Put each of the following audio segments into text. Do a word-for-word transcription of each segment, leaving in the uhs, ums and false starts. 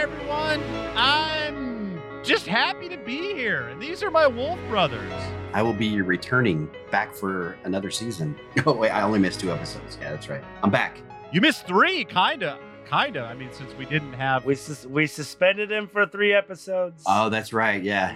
everyone. I'm just happy to be here. And these are my wolf brothers. I will be returning back for another season. Oh, wait, I only missed two episodes. Yeah, that's right. I'm back. You missed three, kinda. Kinda. I mean, since we didn't have... We sus- we suspended him for three episodes. Oh, that's right. Yeah.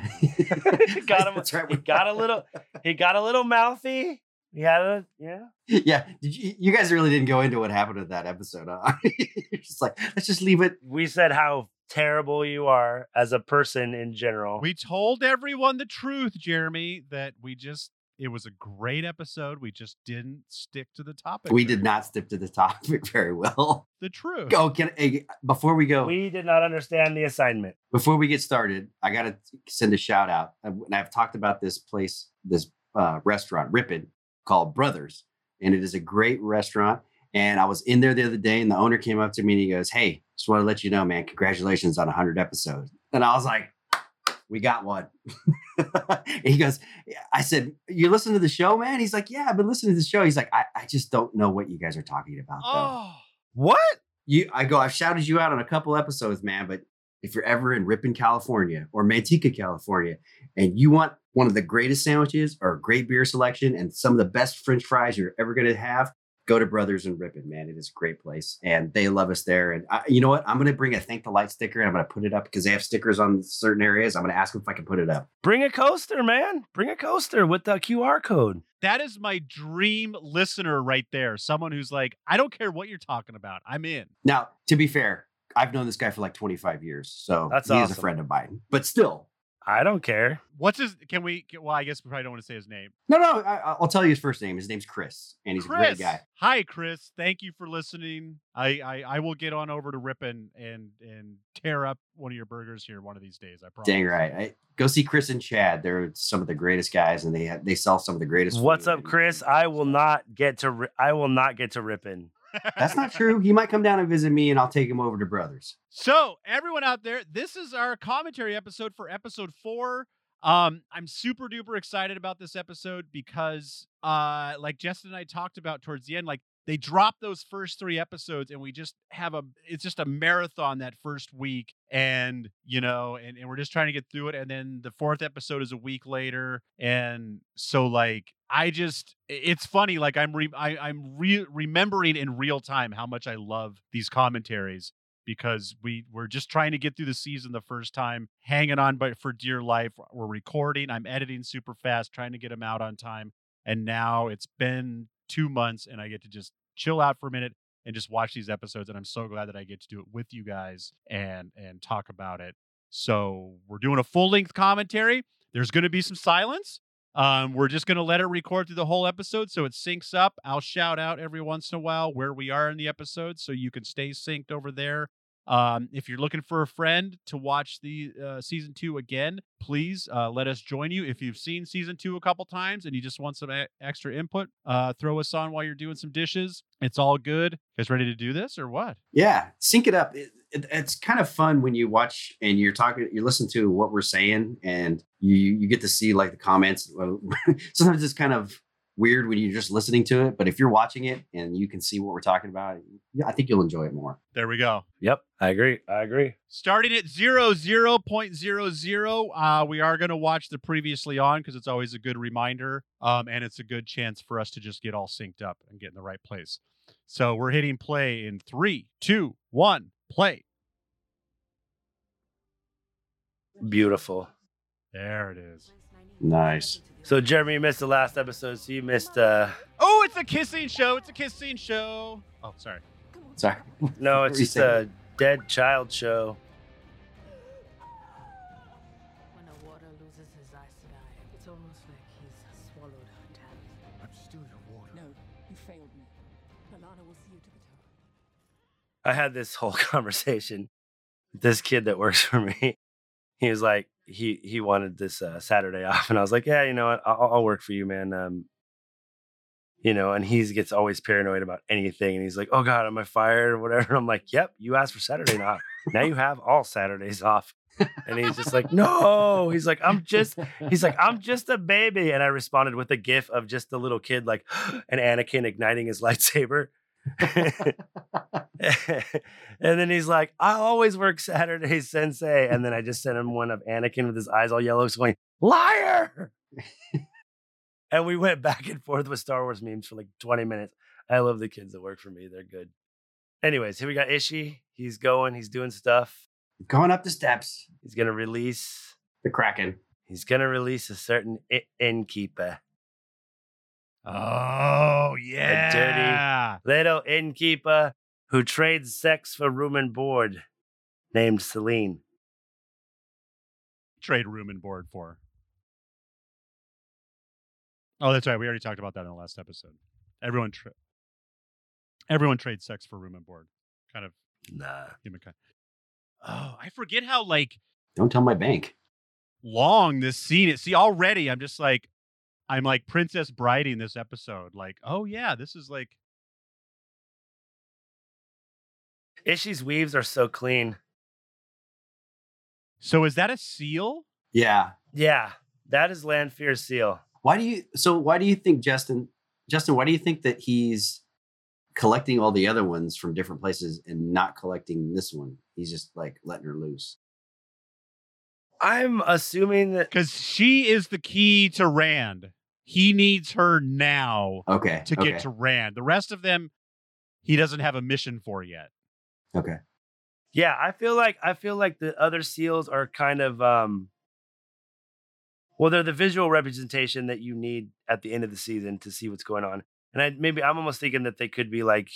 got him. That's right. He got a little, he got a little mouthy. He had a, yeah. Yeah. Did you, you guys really didn't go into what happened with that episode. Huh? You're just like, let's just leave it. We said how terrible you are as a person in general. We told everyone the truth, Jeremy, that we just, it was a great episode. We just didn't stick to the topic. We did not stick to the topic very well. The truth. Go, can, hey, before we go. We did not understand the assignment. Before we get started, I got to send a shout out. And I've talked about this place, this uh, restaurant, Ripon, called Brothers. And it is a great restaurant. And I was in there the other day and the owner came up to me and he goes, "Hey, just want to let you know, man, congratulations on one hundred episodes." And I was like, we got one. And he goes, I said, "You listen to the show, man?" He's like, "Yeah, I've been listening to the show." He's like, I, I just don't know what you guys are talking about, though. Oh, what? You, I go, "I've shouted you out on a couple episodes, man, but if you're ever in Ripon, California or Manteca, California, and you want one of the greatest sandwiches or a great beer selection and some of the best French fries you're ever going to have, go to Brothers in Ripon, man. It is a great place. And they love us there. And I, you know what? I'm going to bring a Thank the Light sticker and I'm going to put it up because they have stickers on certain areas. I'm going to ask them if I can put it up. Bring a coaster, man. Bring a coaster with the Q R code. that is my dream listener right there. Someone who's like, I don't care what you're talking about. I'm in. Now, to be fair, I've known this guy for like twenty-five years. So That's he awesome. is a friend of mine. But still. I don't care. What's his, can we, well, I guess we probably don't want to say his name. No, no, I, I'll tell you his first name. His name's Chris, and he's Chris. a great guy. Hi, Chris. Thank you for listening. I, I, I will get on over to Ripon and and tear up one of your burgers here one of these days. I promise. Dang right. I, go see Chris and Chad. They're some of the greatest guys, and they have, they sell some of the greatest. What's food. up, Chris? I will not get to. Ri- I will not get to Ripon. That's not true. He might come down and visit me, and I'll take him over to Brothers. So, everyone out there, this is our commentary episode for episode four. Um, I'm super duper excited about this episode because, uh, like Justin and I talked about towards the end, like they dropped those first three episodes and we just have a, it's just a marathon that first week. And, you know, and, and we're just trying to get through it. And then the fourth episode is a week later. And so like, I just, it's funny. Like I'm, re- I, I'm re- remembering in real time how much I love these commentaries. Because we we're just trying to get through the season the first time, hanging on but for dear life. We're recording. I'm editing super fast, trying to get them out on time. And now it's been two months and I get to just chill out for a minute and just watch these episodes. And I'm so glad that I get to do it with you guys and and talk about it. So we're doing a full length commentary. There's going to be some silence. Um, we're just going to let it record through the whole episode so it syncs up. I'll shout out every once in a while where we are in the episode so you can stay synced over there. Um, if you're looking for a friend to watch the uh, season two again, please uh, let us join you. If you've seen season two a couple times and you just want some a- extra input, uh, throw us on while you're doing some dishes. It's all good. You guys ready to do this or what? Yeah, sync it up. It, it, it's kind of fun when you watch and you're talking, you listen to what we're saying, and you you get to see like the comments. Sometimes it's kind of weird when you're just listening to it, but if you're watching it and you can see what we're talking about, yeah, I think you'll enjoy it more. There we go. Yep, I agree. I agree. Starting at zero zero point zero zero, uh, we are going to watch the previously on because it's always a good reminder, um, and it's a good chance for us to just get all synced up and get in the right place. So we're hitting play in three, two, one, play. Beautiful. There it is. Nice. So Jeremy, you missed the last episode, so you missed. uh Oh, it's a kissing show. It's a kissing show. Oh, sorry. Sorry. No, What it's were you just a dead child show. When a water loses his eyesight, it's almost like he's swallowed her talent. I'm still your water. No, you failed me. Alana will see you to the top. I had this whole conversation with this kid that works for me. He was like, he he wanted this uh, Saturday off, and I was like, yeah, you know what, I'll, I'll work for you, man. Um, you know, and he gets always paranoid about anything, and he's like, oh God, am I fired or whatever? And I'm like, yep, you asked for Saturday off. Now you have all Saturdays off. And he's just like, no. He's like, I'm just, he's like, I'm just a baby. And I responded with a gif of just the little kid, like, and Anakin igniting his lightsaber. And then he's like, I always work Saturdays, Sensei. And then I just sent him one of Anakin with his eyes all yellow, going, liar. And we went back and forth with Star Wars memes for like twenty minutes. I love the kids that work for me. They're good. Anyways, here we got Ishii. He's going, he's doing stuff. Going up the steps. He's going to release, The Kraken. he's going to release a certain I- innkeeper. Oh, yeah. Little innkeeper who trades sex for room and board, named Celine. Trade room and board for. Oh, that's right. We already talked about that in the last episode. Everyone tra- everyone trades sex for room and board. Kind of Nah. humankind. Oh, I forget how like Don't tell my bank. long this scene is. See, already I'm just like I'm like Princess Briding this episode. Like, oh yeah, this is like Ishii's weaves are so clean. so is that a seal? Yeah. Yeah, that is Lanfear's seal. Why do you? So why do you think Justin? Justin, why do you think that he's collecting all the other ones from different places and not collecting this one? He's just like letting her loose. I'm assuming that Because she is the key to Rand. He needs her now Okay. to okay. get to Rand. The rest of them, he doesn't have a mission for yet. Okay. Yeah, I feel like I feel like the other seals are kind of um well, they're the visual representation that you need at the end of the season to see what's going on. And I maybe I'm almost thinking that they could be like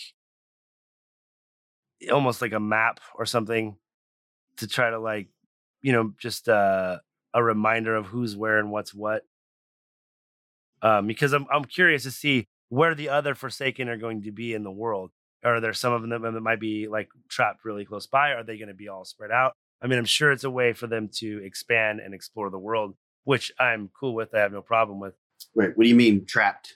almost like a map or something to try to like, you know, just uh, a reminder of who's where and what's what. Um, because I'm I'm curious to see where the other Forsaken are going to be in the world. Are there some of them that might be like trapped really close by? Are they going to be all spread out? I mean, I'm sure it's a way for them to expand and explore the world, which I'm cool with. I have no problem with. Wait, what do you mean trapped?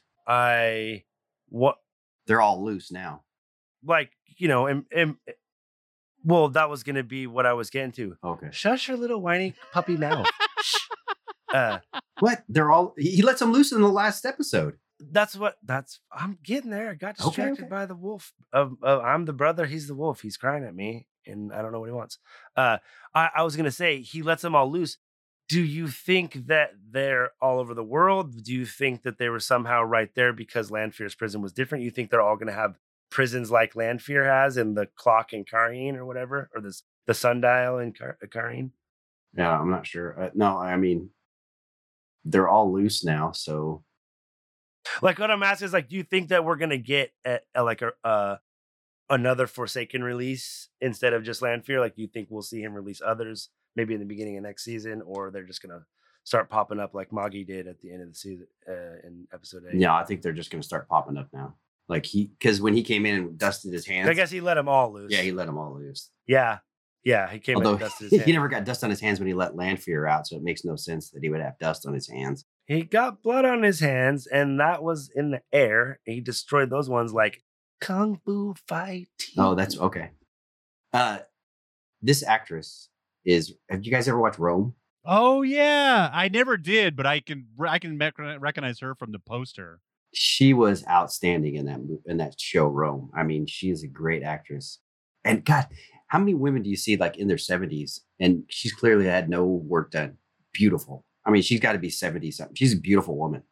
I what They're all loose now. like you know, and, and well, that was going to be what I was getting to. Okay. Shush your little whiny puppy mouth. Shh. Uh, What? They're all. He lets them loose in the last episode. that's what. That's. I'm getting there. I got Okay, distracted okay. by the wolf. Of, of I'm the brother. He's the wolf. He's crying at me, and I don't know what he wants. Uh, I, I was gonna say he lets them all loose. Do you think that they're all over the world? Do you think that they were somehow right there because Lanfear's prison was different? You think they're all gonna have prisons like Lanfear has in the clock in Kareen or whatever, or this the sundial in Kar- Kareen? Yeah, I'm not sure. Uh, no, I mean, they're all loose now. So Like what I'm asking is like, do you think that we're gonna get a, a, like a uh, another Forsaken release instead of just Lanfear? Like, do you think we'll see him release others maybe in the beginning of next season, or they're just gonna start popping up like Magi did at the end of the season uh, in episode eight? yeah, I think they're just going to start popping up now. Like he, because when he came in and dusted his hands, I guess he let them all loose. yeah, he let them all loose. yeah, yeah. He came in Although and dusted his he hands. never got dust on his hands when he let Lanfear out, so it makes no sense that he would have dust on his hands. He got blood on his hands, and that was in the air. He destroyed those ones like kung fu fighting. Oh, that's okay. Uh, this actress is. Have you guys ever watched Rome? Oh yeah, I never did, but I can I can mec- recognize her from the poster. She was outstanding in that mo- in that show Rome. I mean, she is a great actress. And God, how many women do you see like in their seventies and she's clearly had no work done? Beautiful. I mean, she's got to be seventy something. She's a beautiful woman.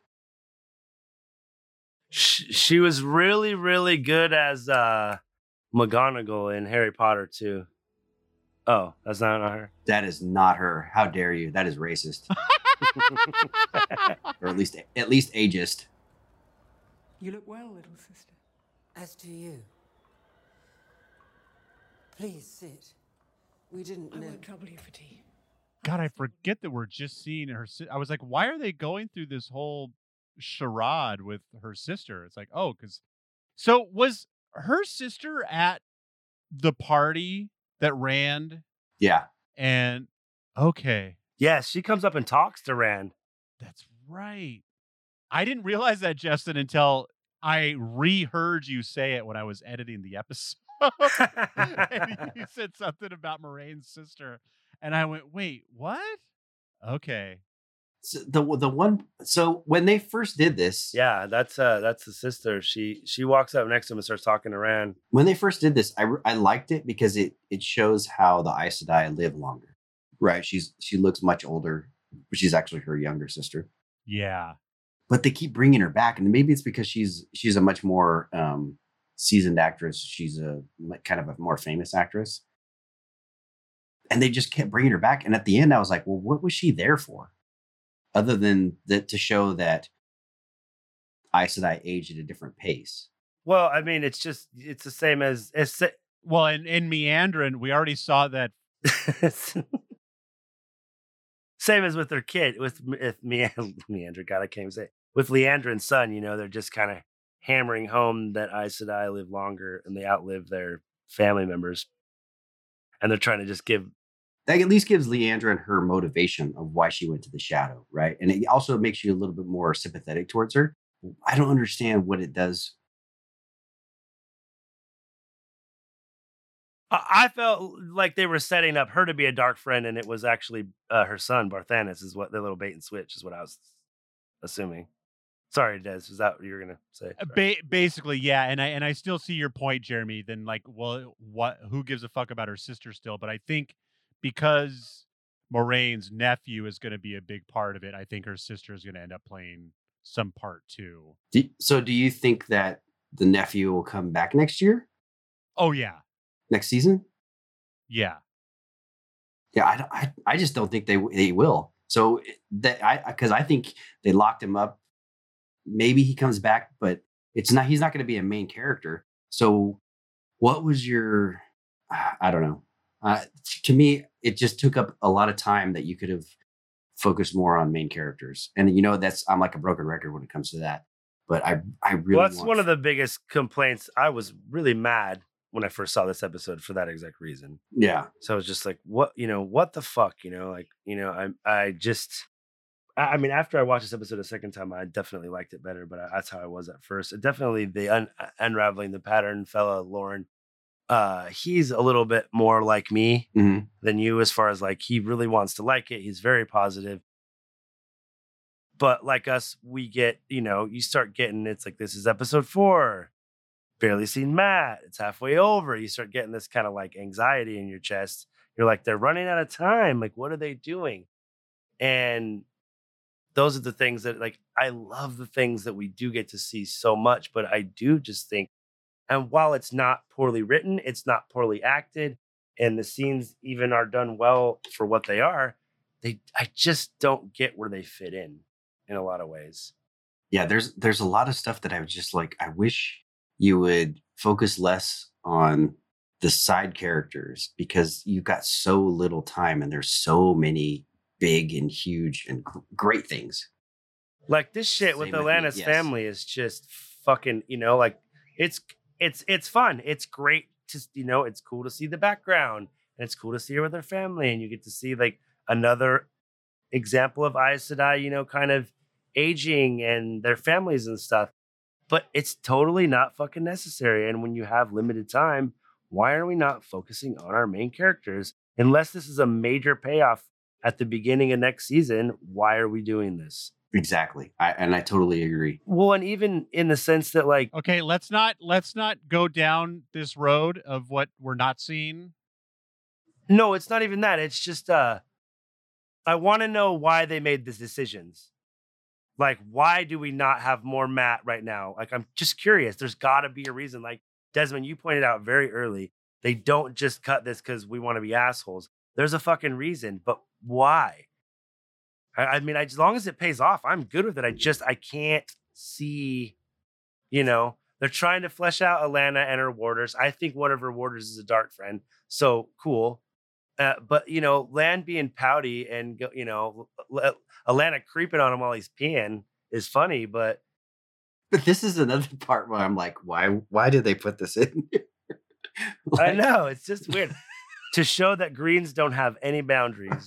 She, she was really, really good as uh, McGonagall in Harry Potter too. Oh, that's not, not her. That is not her. How dare you? That is racist, or at least at least ageist. You look well, little sister. As do you. Please sit. We didn't I know. won't trouble you for tea. God, I forget that we're just seeing her. si- I was like, why are they going through this whole charade with her sister? It's like, oh, because so was her sister at the party that Rand Yeah, and okay, Yes, she comes up and talks to Rand. that's right. I didn't realize that, Justin, until I reheard you say it when I was editing the episode. And you said something about Moraine's sister, and I went, "Wait, what?" Okay, So the the one. So when they first did this, Yeah, that's uh that's the sister. She she walks up next to him and starts talking to Rand. when they first did this, I re- I liked it because it it shows how the Aes Sedai live longer. Right? She's she looks much older, but she's actually her younger sister. Yeah. But they keep bringing her back, and maybe it's because she's she's a much more um, seasoned actress. She's a like, kind of a more famous actress, and they just kept bringing her back. And at the end, I was like, well, what was she there for? Other than that, to show that Aes Sedai aged at a different pace. Well, I mean, it's just it's the same as it's sa- Well, in, in Meandrin, we already saw that. same as with their kid with, with Meand- Meander. God, I can't even say it. With Leandrin's son. You know, they're just kind of hammering home that Aes Sedai live longer and they outlive their family members, and they're trying to just give. That at least gives Leandra and her motivation of why she went to the shadow, right? And it also makes you a little bit more sympathetic towards her. I don't understand what it does. I I felt like they were setting up her to be a dark friend, and it was actually uh, her son Barthanes. Is what the little bait and switch is what I was assuming. Sorry, Des, is that what you were gonna say? Uh, Sorry. Ba- basically, yeah, and I and I still see your point, Jeremy. Then, like, well, what? Who gives a fuck about her sister still? But I think because Moraine's nephew is going to be a big part of it, I think her sister is going to end up playing some part too. Do, so, do you think that the nephew will come back next year, Oh yeah, next season? yeah. Yeah, I, don't- I, I just don't think they they will. So that I because I think they locked him up. Maybe he comes back, but it's not. He's not going to be a main character. So, what was your? I don't know. Uh, to me, it just took up a lot of time that you could have focused more on main characters. And you know, that's I'm like a broken record when it comes to that. But I, I really. Well, that's want- one of the biggest complaints. I was really mad when I first saw this episode for that exact reason. Yeah, So I was just like, what, you know, what the fuck, you know, like, you know, I, I just, I I mean, after I watched this episode a second time, I definitely liked it better, but I, that's how I was at first. It definitely the un, unraveling the pattern fella, Lauren, uh, he's a little bit more like me Mhm. than you, as far as like, he really wants to like it. He's very positive. But like us, we get, you know, you start getting, it's like, this is episode four. Barely seen Matt. It's halfway over. You start getting this kind of like anxiety in your chest. You're like, they're running out of time. Like, what are they doing? And those are the things that, like, I love the things that we do get to see so much, but I do just think, and while it's not poorly written, it's not poorly acted, and the scenes even are done well for what they are, they, I just don't get where they fit in in a lot of ways. yeah. There's there's a lot of stuff that I was just like, I wish you would focus less on the side characters because you've got so little time and there's so many big and huge and gr- great things. Like this shit with Same with me, Atlanta's yes. family is just fucking, you know, like it's it's it's fun. It's great to, you know, it's cool to see the background and it's cool to see her with her family, and you get to see like another example of Aes Sedai, you know, kind of aging and their families and stuff. But it's totally not fucking necessary. And when you have limited time, why are we not focusing on our main characters? Unless this is a major payoff at the beginning of next season, why are we doing this? Exactly. I, and I totally agree. Well, and even in the sense that, like, Okay, let's not let's not go down this road of what we're not seeing. no, it's not even that. It's just, uh, I want to know why they made these decisions. Like, why do we not have more Matt right now? Like, I'm just curious. There's got to be a reason. Like, Desmond, you pointed out very early, they don't just cut this because we want to be assholes. There's a fucking reason, but why? I, I mean, I, as long as it pays off, I'm good with it. I just, I can't see, you know, they're trying to flesh out Alana and her warders. I think one of her warders is a dark friend. So cool. Uh, but, you know, Lan being pouty and, go- you know, L- Alana creeping on him while he's peeing is funny, but But this is another part where I'm like, why why did they put this in here? I Like- know it's just weird to show that Greens don't have any boundaries.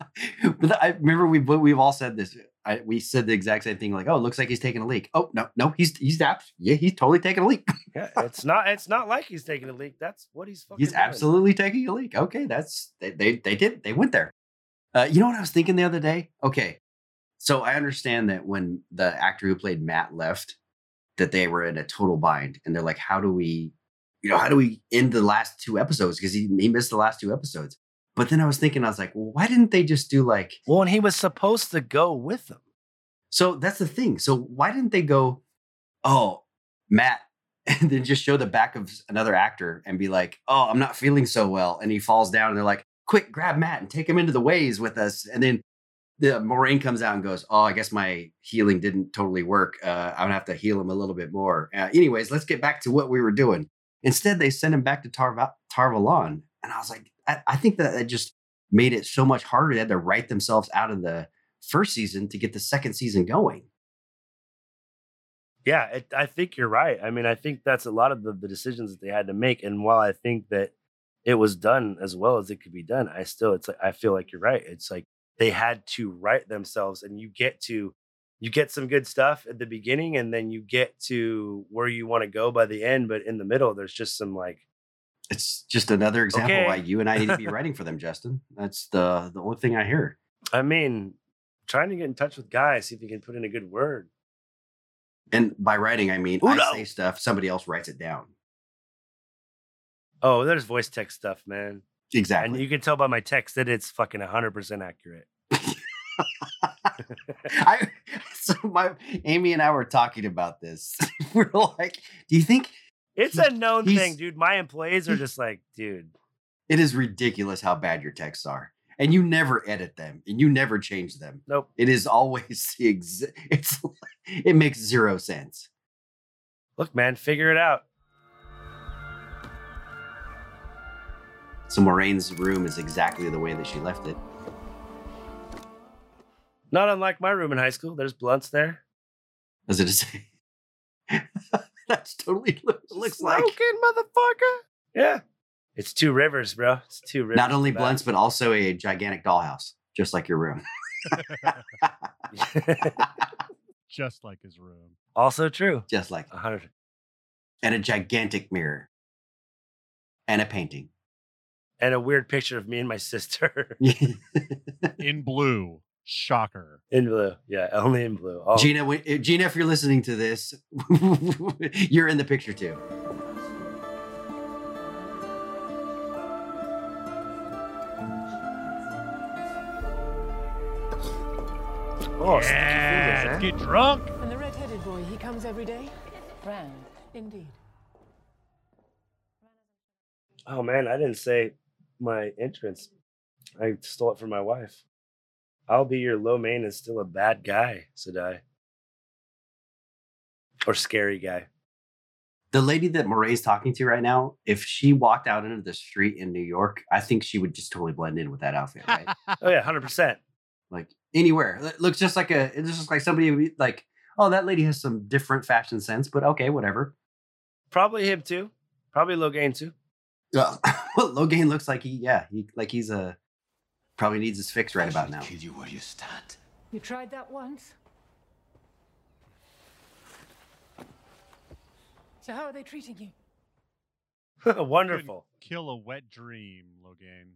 But I remember we we've all said this. I, we said the exact same thing. Like, oh, it looks like he's taking a leak. Oh no, no, he's he's abs- yeah, he's totally taking a leak. Yeah, it's not. It's not like he's taking a leak. That's what he's fucking. He's doing. absolutely taking a leak. Okay, that's they they, they did they went there. Uh, you know what I was thinking the other day? Okay, So I understand that when the actor who played Matt left, that they were in a total bind, and they're like, "How do we, you know, how do we end the last two episodes?" Because he he missed the last two episodes. But then I was thinking, I was like, well, why didn't they just do like? Well, and he was supposed to go with them. So that's the thing. So why didn't they go, oh, Matt, and then just show the back of another actor and be like, oh, I'm not feeling so well, and he falls down, and they're like, quick, grab Matt and take him into the ways with us, and then the Moraine comes out and goes, oh, I guess my healing didn't totally work. Uh, I'm gonna have to heal him a little bit more. Uh, anyways, let's get back to what we were doing. Instead, they send him back to Tar- Tar-Valon, and I was like, I, I think that it just made it so much harder. They had to write themselves out of the first season to get the second season going. Yeah, it, I think you're right. I mean, I think that's a lot of the, the decisions that they had to make. And while I think that it was done as well as it could be done, I still, it's like, I feel like you're right. It's like they had to write themselves, and you get to, you get some good stuff at the beginning, and then you get to where you want to go by the end. But in the middle, there's just some like, it's just another example okay. why you and I need to be writing for them, Justin. That's the the only thing I hear. I mean, trying to get in touch with guys, see if you can put in a good word. And by writing, I mean, Uno. I say stuff, somebody else writes it down. Oh, there's voice text stuff, man. Exactly. And you can tell by my text that it's fucking one hundred percent accurate. I so my Amy and I were talking about this. We're like, do you think It's he- a known he's- thing, dude. My employees are just like, dude. it is ridiculous how bad your texts are? And you never edit them, and you never change them. Nope. It is always the exa- it's it makes zero sense. Look, man, figure it out. So Moraine's room is exactly the way that she left it. Not unlike my room in high school. There's blunts there. Does it say? That's totally look, looks like. Smoking, motherfucker. Yeah. It's two rivers, bro. It's two rivers. Not only Back. blunts, but also a gigantic dollhouse, just like your room. Just like his room. Also true. Just like, A hundred. and a gigantic mirror, and a painting. And a weird picture of me and my sister In blue. Shocker. in blue. Yeah, only in blue. Oh, Gina, when- uh, Gina, if you're listening to this, you're in the picture too. oh sticky Yeah, fingers, let's eh? get drunk. And the red-headed boy, he comes every day? Rand, indeed. Oh man, I didn't say my entrance. I stole it from my wife. I'll be your low main and still a bad guy, said I. Or scary guy. The lady that Moray's talking to right now, if she walked out into the street in New York, I think she would just totally blend in with that outfit, right? Oh yeah, one hundred percent. Like anywhere. It looks just like a, it looks just like somebody who be like, oh, that lady has some different fashion sense, but okay, whatever. Probably him too. Probably Logain too. Well, Logain looks like he, yeah, he like he's a probably needs his fix right about now. Kill you where you stand. You tried that once? So how are they treating you? Wonderful. Kill a wet dream, Logain.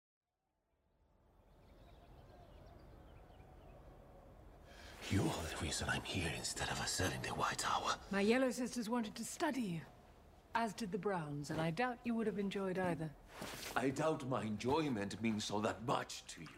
You are the reason I'm here instead of ascending the White Tower. My yellow sisters wanted to study you, as did the Browns, and I doubt you would have enjoyed either. I doubt my enjoyment means all that much to you.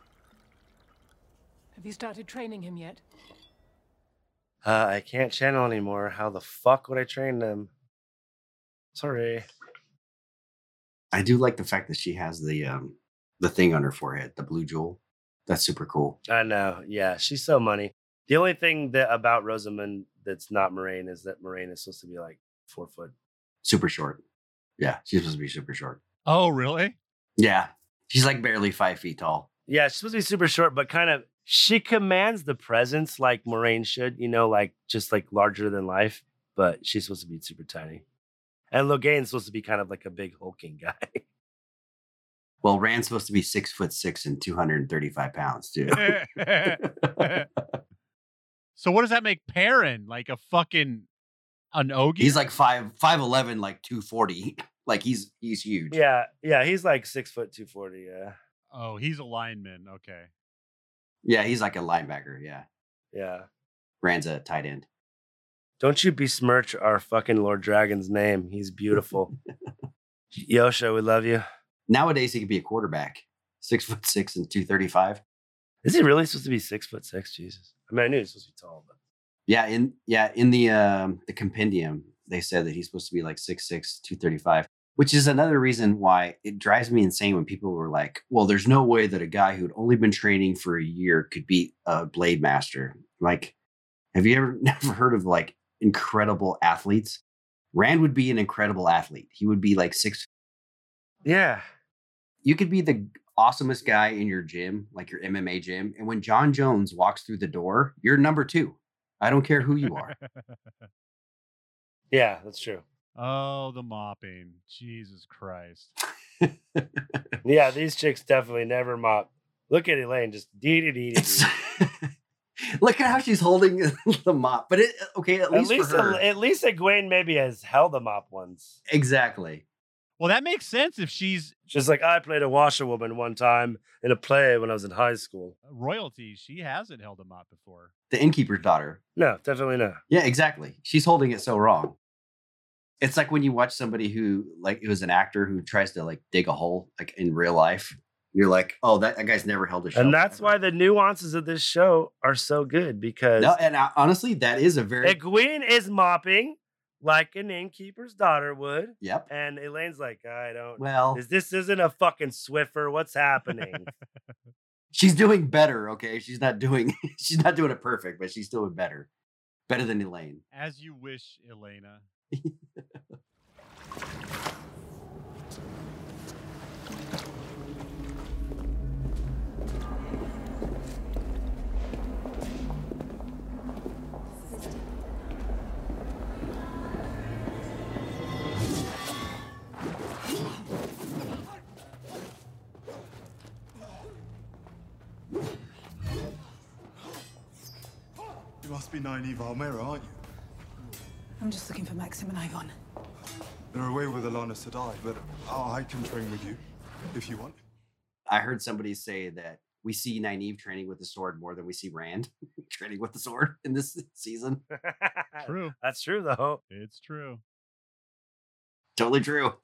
Have you started training him yet? Uh, I can't channel anymore. How the fuck would I train them? Sorry. I do like the fact that she has the um the thing on her forehead, the blue jewel. That's super cool. I know. Yeah, she's so money. The only thing that about Rosamund that's not Moraine is that Moraine is supposed to be like four foot. Super short. Yeah, she's supposed to be super short. Oh, really? Yeah, she's like barely five feet tall. Yeah, she's supposed to be super short, but kind of she commands the presence like Moraine should, you know, like just like larger than life, but she's supposed to be super tiny. And Logain's supposed to be kind of like a big hulking guy. Well, Rand's supposed to be six foot six and two hundred and thirty-five pounds too. So what does that make Perrin? Like a fucking an Ogie? He's like five five eleven, like two forty. Like he's he's huge. Yeah, yeah, he's like six foot two forty. Yeah, Oh, he's a lineman. Okay. Yeah, he's like a linebacker. Yeah. Yeah. Rand's a tight end. Don't you besmirch our fucking Lord Dragon's name. He's beautiful. Yosha, we love you. Nowadays, he could be a quarterback. Six foot six and two thirty-five. Is he really supposed to be six foot six? Jesus. I mean, I knew he was supposed to be tall, but Yeah, in yeah, in the um the compendium, they said that he's supposed to be like six six, two thirty-five, which is another reason why it drives me insane when people were like, well, there's no way that a guy who'd only been training for a year could beat a blade master. Like, have you ever never heard of like incredible athletes? Rand would be an incredible athlete. He would be like six. yeah. You could be the awesomest guy in your gym, like your M M A gym. And when John Jones walks through the door, you're number two. I don't care who you are. Yeah, that's true. Oh, the mopping. Jesus Christ. Yeah, these chicks definitely never mop. Look at Elaine, just dee dee dee It's- dee. Look at how she's holding the mop. But it okay, at At least, least, for her. at least Egwene maybe has held a mop once. Exactly. Well, that makes sense if she's She's like, I played a washerwoman one time in a play when I was in high school. royalty. She hasn't held a mop before. The innkeeper's daughter. No, definitely not. Yeah, exactly. She's holding it so wrong. It's like when you watch somebody who, like, it was an actor who tries to like dig a hole, like in real life. You're like, oh, that, that guy's never held a show. And that's why the nuances of this show are so good because No, and I, honestly, that is a very Egwene is mopping like an innkeeper's daughter would. yep. And Elaine's like, I don't. Well, Is this isn't a fucking Swiffer? What's happening? she's doing better. Okay, she's not doing she's not doing it perfect, but she's doing better, better than Elaine. As you wish, Elena. You must be Nynaeve Almera, aren't you? I'm just looking for Maxim and Igon. They're away with Alana Sedai, but I can train with you if you want. I heard somebody say that we see Nynaeve training with the sword more than we see Rand training with the sword in this season. True. That's true, though. It's true. Totally true.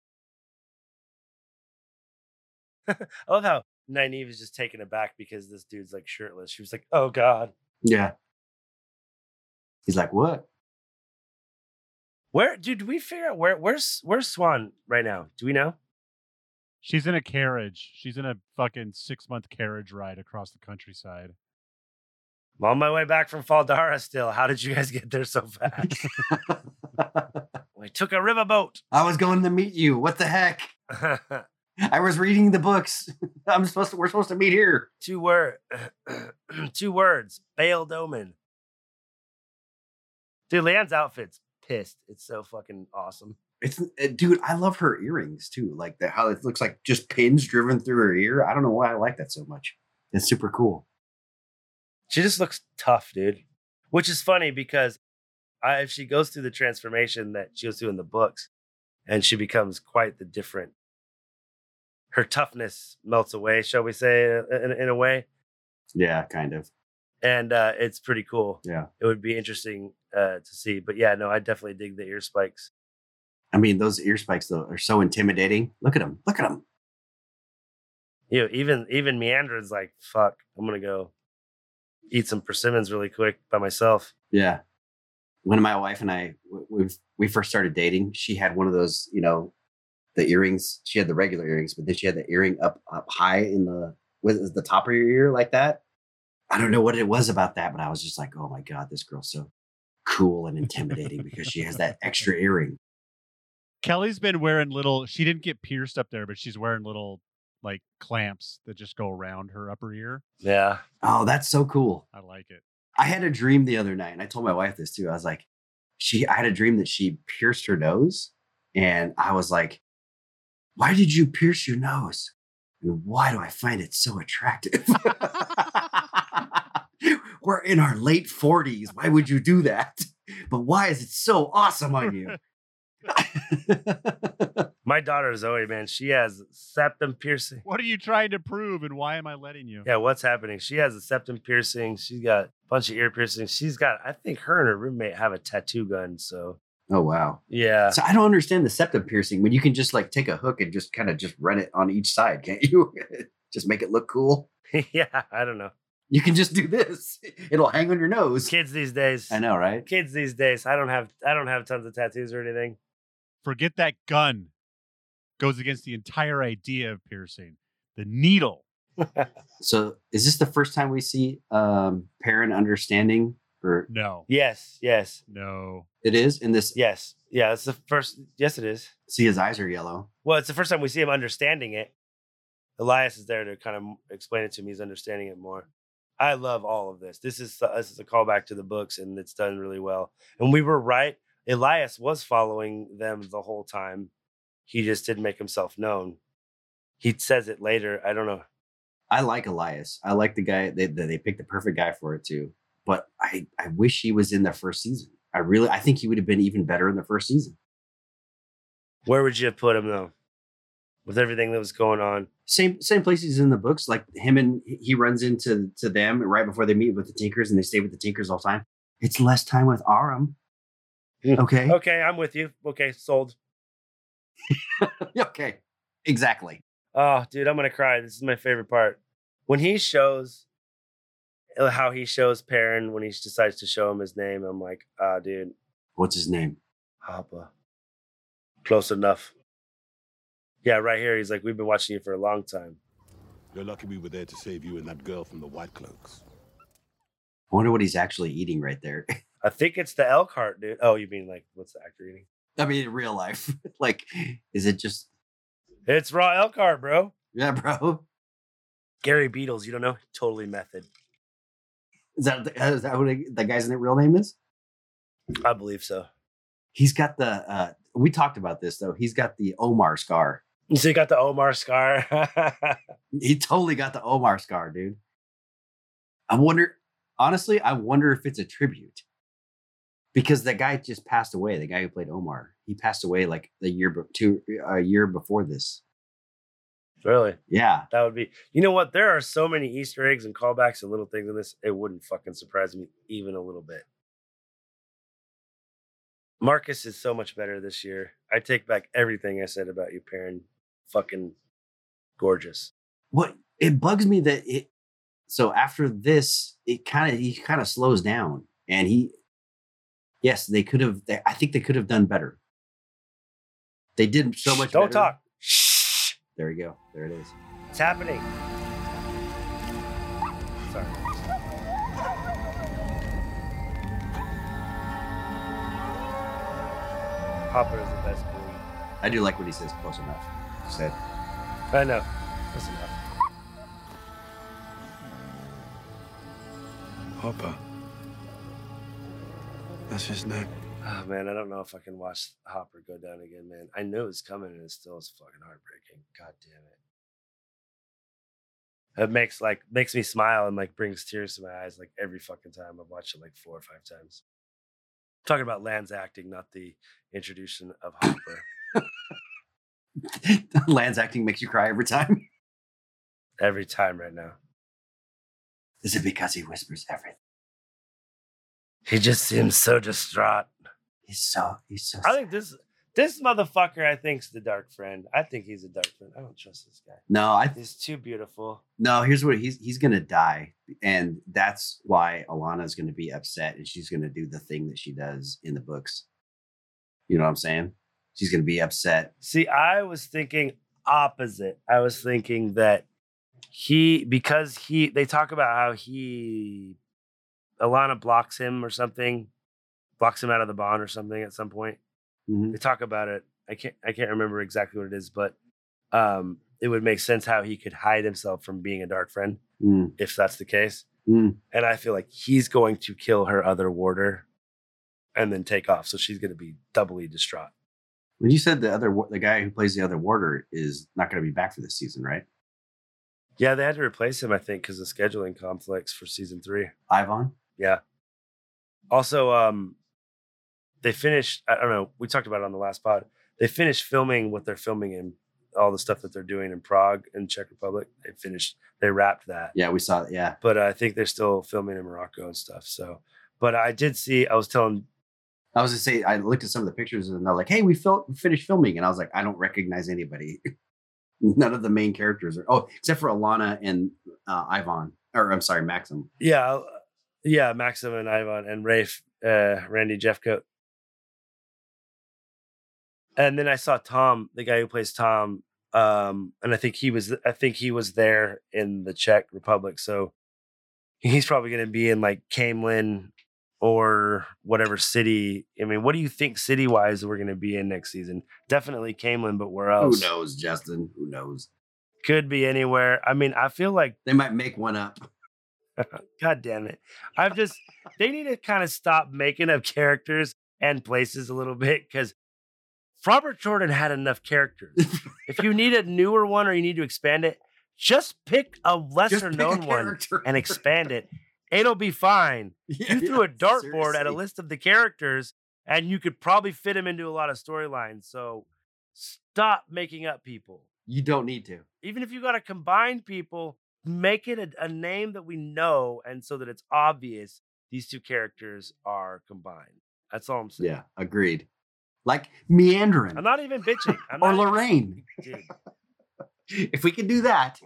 I love how Nynaeve is just taken aback because this dude's like shirtless. She was like, oh, God. Yeah. He's like, what? Where, dude, did we figure out where, where's, where's Swan right now? Do we know? She's in a carriage. She's in a fucking six month carriage ride across the countryside. I'm on my way back from Faldara still. How did you guys get there so fast? We took a riverboat. I was going to meet you. What the heck? I was reading the books. I'm supposed to. We're supposed to meet here. Two word, two words. Bailed Omen. Dude, Leanne's outfit's pissed. It's so fucking awesome. It's uh, dude. I love her earrings too. Like the, how it looks like just pins driven through her ear. I don't know why I like that so much. It's super cool. She just looks tough, dude. Which is funny because I, if she goes through the transformation that she goes through in the books, and she becomes quite the different. Her toughness melts away, shall we say, in, in a way. Yeah, kind of. And uh, it's pretty cool. Yeah. It would be interesting uh, to see. But yeah, no, I definitely dig the ear spikes. I mean, those ear spikes though are so intimidating. Look at them. Look at them. You know, even even Meandrin's like, fuck, I'm gonna go eat some persimmons really quick by myself. Yeah. When my wife and I we we first started dating, she had one of those, you know, the earrings. She had the regular earrings, but then she had the earring up up high in the with the top of your ear like that. I don't know what it was about that, but I was just like, oh my God, this girl's so cool and intimidating because she has that extra earring. Kelly's been wearing little, she didn't get pierced up there, but she's wearing little like clamps that just go around her upper ear. Yeah. Oh, that's so cool. I like it. I had a dream the other night, and I told my wife this too. I was like, she, I had a dream that she pierced her nose, and I was like, why did you pierce your nose? And why do I find it so attractive? We're in our late forties. Why would you do that? But why is it so awesome on you? My daughter Zoe, man, she has septum piercing. What are you trying to prove, and why am I letting you? Yeah, what's happening? She has a septum piercing. She's got a bunch of ear piercings. She's got, I think her and her roommate have a tattoo gun. So, Oh wow. yeah. So I don't understand the septum piercing when you can just like take a hook and just kind of just run it on each side, can't you? Just make it look cool. Yeah, I don't know. You can just do this. It'll hang on your nose. Kids these days. I know, right? Kids these days. I don't have I don't have tons of tattoos or anything. Forget that gun. Goes against the entire idea of piercing. The needle. So is this the first time we see um parent understanding? Or No. Yes, yes, No. it is in this? yes. Yeah, it's the first. Yes, it is. See, his eyes are yellow. Well, it's the first time we see him understanding it. Elias is there to kind of explain it to me. He's understanding it more. I love all of this. This is this is a callback to the books, and it's done really well. And we were right. Elias was following them the whole time. He just didn't make himself known. He says it later. I don't know. I like Elias. I like the guy. They they they picked the perfect guy for it too. But I I wish he was in the first season. I really I think he would have been even better in the first season. Where would you have put him though? With everything that was going on. Same same place he's in the books. Like him and he runs into to them right before they meet with the Tinkers, and they stay with the Tinkers all the time. It's less time with Aram. Okay. Okay, I'm with you. Okay, sold. Okay. Exactly. Oh, dude, I'm gonna cry. This is my favorite part. When he shows how he shows Perrin when he decides to show him his name, I'm like, ah, dude, What's his name? Hoppa. Close enough. Yeah, right here. He's like, we've been watching you for a long time. You're lucky we were there to save you and that girl from the White Cloaks. I wonder what he's actually eating right there. I think it's the elk heart, dude. Oh, you mean like what's the actor eating? I mean, in real life. Like, is it just It's raw elk heart, bro. yeah, bro? Gary Beatles, you don't know? Totally method. Is that is that what the guy's real name is? I believe so. He's got the. uh We talked about this though. He's got the Omar scar. So you got the Omar scar. He totally got the Omar scar, dude. I wonder. Honestly, I wonder if it's a tribute because that guy just passed away. The guy who played Omar, he passed away like the year be- two a year before this. Really? Yeah, That would be. You know what? There are so many Easter eggs and callbacks and little things in this. It wouldn't fucking surprise me even a little bit. Marcus is so much better this year. I take back everything I said about you, Perrin. Fucking gorgeous. what it bugs me that it. So after this, it kind of he kind of slows down, and he. Yes, they could have. They, I think they could have done better. They did so much. Don't better. talk. Shh. There we go. There it is. It's happening. Sorry. Hopper is the best bully. I do like what he says. Close enough. He said. I know. That's enough. Hopper. That's his name. Oh man, I don't know if I can watch Hopper go down again, man. I knew it was coming and it still is fucking heartbreaking. God damn it. It makes like makes me smile and like brings tears to my eyes like every fucking time. I've watched it like four or five times. I'm talking about Land's acting, not the introduction of Hopper. Land's acting makes you cry every time. Every time right now. Is it because he whispers everything? He just seems so distraught. He's so he's so. I think this this motherfucker I think's the dark friend. I think he's a dark friend. I don't trust this guy. no, I He's too beautiful. no. Here's what he's he's gonna die, and that's why Alana's gonna be upset, and she's gonna do the thing that she does in the books. You know what I'm saying? She's gonna be upset. See, I was thinking opposite. I was thinking that he, because he, they talk about how he, Alana blocks him or something, blocks him out of the bond or something at some point. Mhm. They talk about it. I can't, I can't remember exactly what it is, but um, it would make sense how he could hide himself from being a dark friend Mm, if that's the case. mm. And I feel like he's going to kill her other warder and then take off. So she's going to be doubly distraught. When you said the other wa- the guy who plays the other warder is not gonna be back for this season, right? Yeah, they had to replace him, I think, because of scheduling conflicts for season three. Ivan. Yeah. Also, um, they finished, I don't know, we talked about it on the last pod. they finished filming what they're filming in all the stuff that they're doing in Prague and Czech Republic. They finished, they wrapped that. Yeah, we saw it. Yeah. But I think they're still filming in Morocco and stuff. So, but I did see, I was telling, I was to say, I looked at some of the pictures and they're like, hey, we fil- finished filming. And I was like, I don't recognize anybody. None of the main characters are, oh, except for Alana and uh, Ivan, or I'm sorry, Maxim. yeah, yeah, Maxim and Ivan and Rafe, uh, Randy Jeffcoat. And then I saw Tom, the guy who plays Tom, um, and I think he was, I think he was there in the Czech Republic. So he's probably going to be in like Camelin or whatever city. I mean, what do you think city wise we're going to be in next season? Definitely Camelin, but where else? Who knows, Justin? Who knows? Could be anywhere. I mean, I feel like they might make one up. God damn it. I've just, they need to kind of stop making up characters and places a little bit because Robert Jordan had enough characters. If you need a newer one or you need to expand it, just pick a lesser pick known a one and expand it. It'll be fine. Yeah, you threw yeah, a dartboard seriously. at a list of the characters and you could probably fit them into a lot of storylines. So stop making up people. You don't need to. Even if you got to combine people, make it a, a name that we know and so that it's obvious these two characters are combined. That's all I'm saying. Yeah, agreed. Like Meandering. I'm not even bitching. I'm or not Lorraine. Even, if we could do that.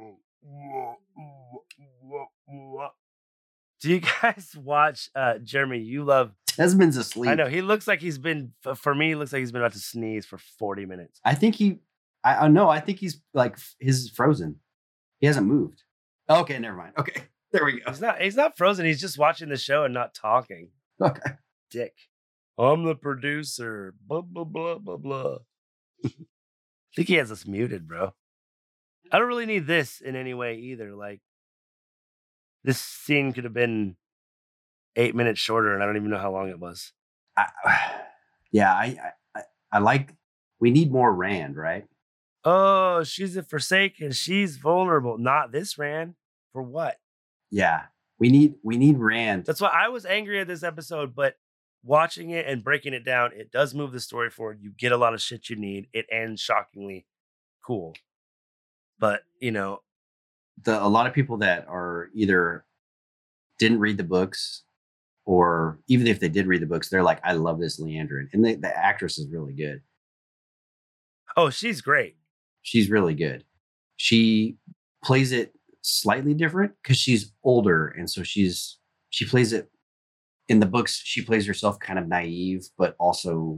Do you guys watch uh, Jeremy? You love Desmond's asleep. I know he looks like he's been. For me, he looks like he's been about to sneeze for forty minutes. I think he. I, I know. I think he's like his frozen. He hasn't moved. Okay, never mind. Okay, there we go. He's not. He's not frozen. He's just watching the show and not talking. Okay. Dick. I'm the producer. Blah blah blah blah blah. I think he has us muted, bro. I don't really need this in any way either. Like, this scene could have been eight minutes shorter, and I don't even know how long it was. I, yeah, I, I, I like. We need more Rand, right? Oh, she's a Forsaken. She's vulnerable. Not this Rand. For what? Yeah, we need we need Rand. That's why I was angry at this episode, but watching it and breaking it down, it does move the story forward. You get a lot of shit you need. It ends shockingly cool. But, you know, the a lot of people that are either didn't read the books or even if they did read the books, they're like, I love this Leandrin. And the, the actress is really good. Oh, she's great. She's really good. She plays it slightly different because she's older. And so she's she plays it in the books. She plays herself kind of naive, but also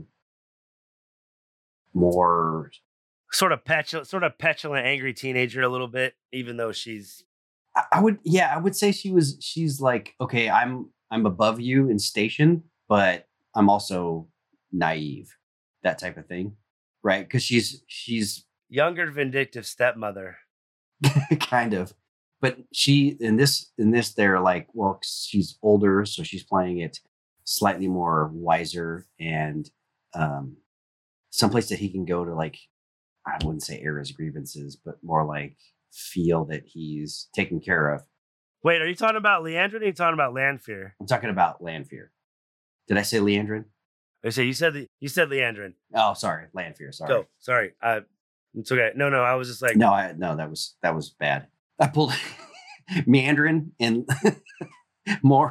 more sort of petulant, sort of petulant, angry teenager a little bit, even though she's. I, I would, yeah, I would say she was. She's like, okay, I'm I'm above you in station, but I'm also naive, that type of thing, right? Because she's she's younger, vindictive stepmother, kind of. But she in this in this they're like, well, she's older, so she's playing it slightly more wiser and um, someplace that he can go to, like, I wouldn't say air his grievances, but more like feel that he's taken care of. Wait, are you talking about Leandrin or are you talking about Lanfear? I'm talking about Lanfear. Did I say Leandrin? I say you said the, you said Leandrin. Oh, sorry, Lanfear. Sorry. Go. Sorry. Uh, it's okay. No, no, I was just like no, I no, that was that was bad. I pulled Meandering and more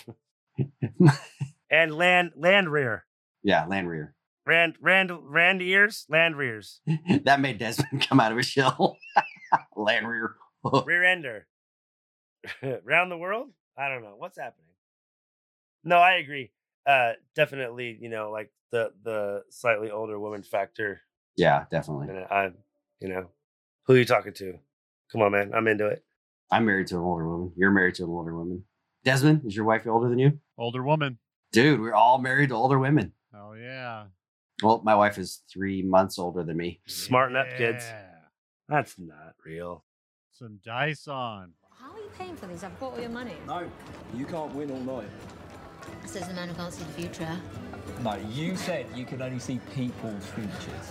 and land land rear. Yeah, land rear. Rand Rand Rand ears, land rears. That made Desmond come out of his shell. Land rear. Rear ender. Round the world? I don't know. What's happening? No, I agree. Uh definitely, you know, like the the slightly older woman factor. Yeah, definitely. And I you know, who are you talking to? Come on, man. I'm into it. I'm married to an older woman. You're married to an older woman. Desmond, is your wife older than you? Older woman. Dude, we're all married to older women. Oh, yeah. Well, my wife is three months older than me. Smarten yeah. up, kids. That's not real. Some dice on. How are you paying for these? I've got all your money. No, you can't win all night. Says the man who can't see the future. No, you said you could only see people's futures.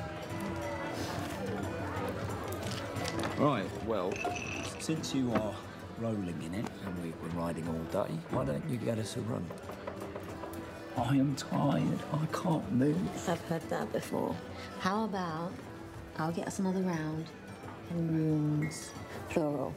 Right, well, since you are rolling in it and we've been riding all day, why don't you get us a run? I am tired. I can't move. I've heard that before. How about I'll get us another round and rooms plural.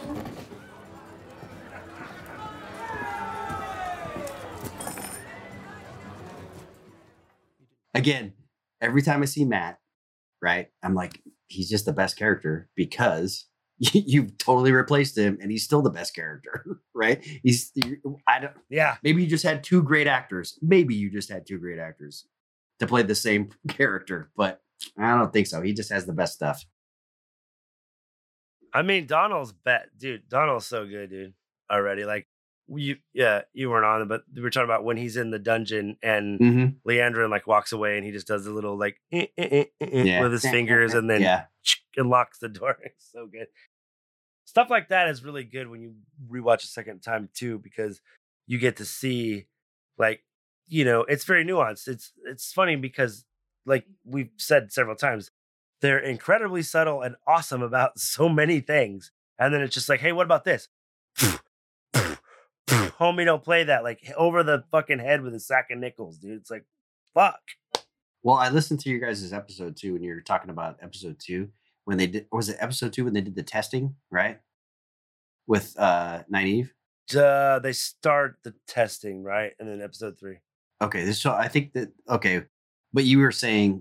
Again, every time I see Matt, right, I'm like, he's just the best character because you've totally replaced him and he's still the best character, right? He's, I don't, yeah. Maybe you just had two great actors. Maybe you just had two great actors to play the same character, but I don't think so. He just has the best stuff. I mean, Donald's bet, dude. Donald's so good, dude. Already, like you, yeah, you weren't on it, but we were talking about when he's in the dungeon and mm-hmm. Leandrin like walks away and he just does the little like eh, eh, eh, eh, yeah. with his fingers and then yeah. unlocks the door. It's so good. Stuff like that is really good when you rewatch a second time too, because you get to see, like, you know, it's very nuanced. It's it's funny because, like we've said several times, they're incredibly subtle and awesome about so many things. And then it's just like, hey, what about this? Homie, don't play that. Like over the fucking head with a sack of nickels, dude. It's like, fuck. Well, I listened to your guys' episode too, when you were talking about episode two, when they did, was it episode two when they did the testing, right? With uh Nynaeve? Uh, they start the testing, right? And then episode three. Okay, this so I think that, okay, but you were saying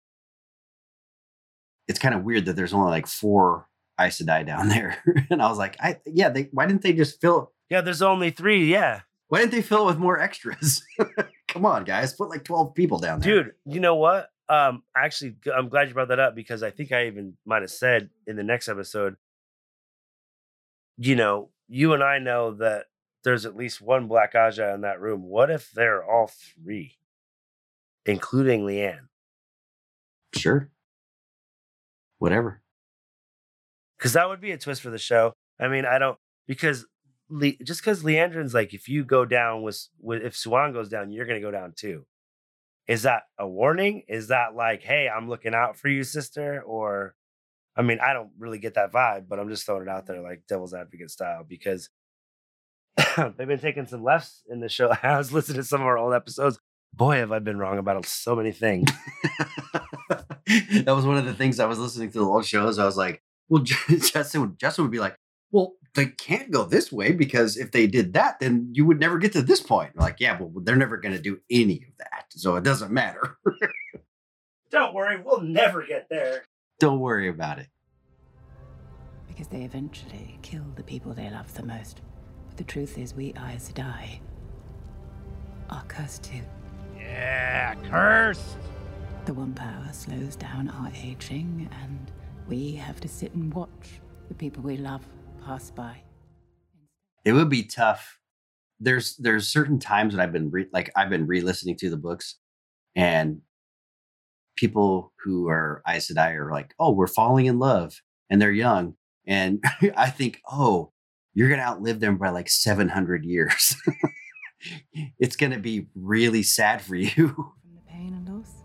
it's kind of weird that there's only like four Aes Sedai down there. And I was like, I yeah, they why didn't they just fill Yeah, there's only three, yeah. Why didn't they fill it with more extras? Come on, guys, put like twelve people down there. Dude, you know what? Um, actually, I'm glad you brought that up because I think I even might have said in the next episode, you know, you and I know that there's at least one Black Aja in that room. What if they're all three, including Leanne? Sure. Whatever. Because that would be a twist for the show. I mean, I don't, because Le, just because Leandrin's like, if you go down with, with if Siuan goes down, you're going to go down too. Is that a warning? Is that like, hey, I'm looking out for you, sister? Or, I mean, I don't really get that vibe, but I'm just throwing it out there like devil's advocate style because they've been taking some lefts in the show. I was listening to some of our old episodes. Boy, have I been wrong about so many things. That was one of the things I was listening to the old shows. I was like, well, Justin, Justin would be like, well, they can't go this way because if they did that, then you would never get to this point. Like, yeah, well, they're never going to do any of that. So it doesn't matter. Don't worry. We'll never get there. Don't worry about it. Because they eventually kill the people they love the most. But the truth is, we Aes Sedai are cursed too. Yeah, cursed. The one power slows down our aging, and we have to sit and watch the people we love pass by. It would be tough. There's there's certain times when I've been re- like I've been re-listening to the books, and people who are Aes Sedai are like, oh, we're falling in love, and they're young, and I think, oh, you're gonna outlive them by like seven hundred years. It's gonna be really sad for you. From the pain and loss,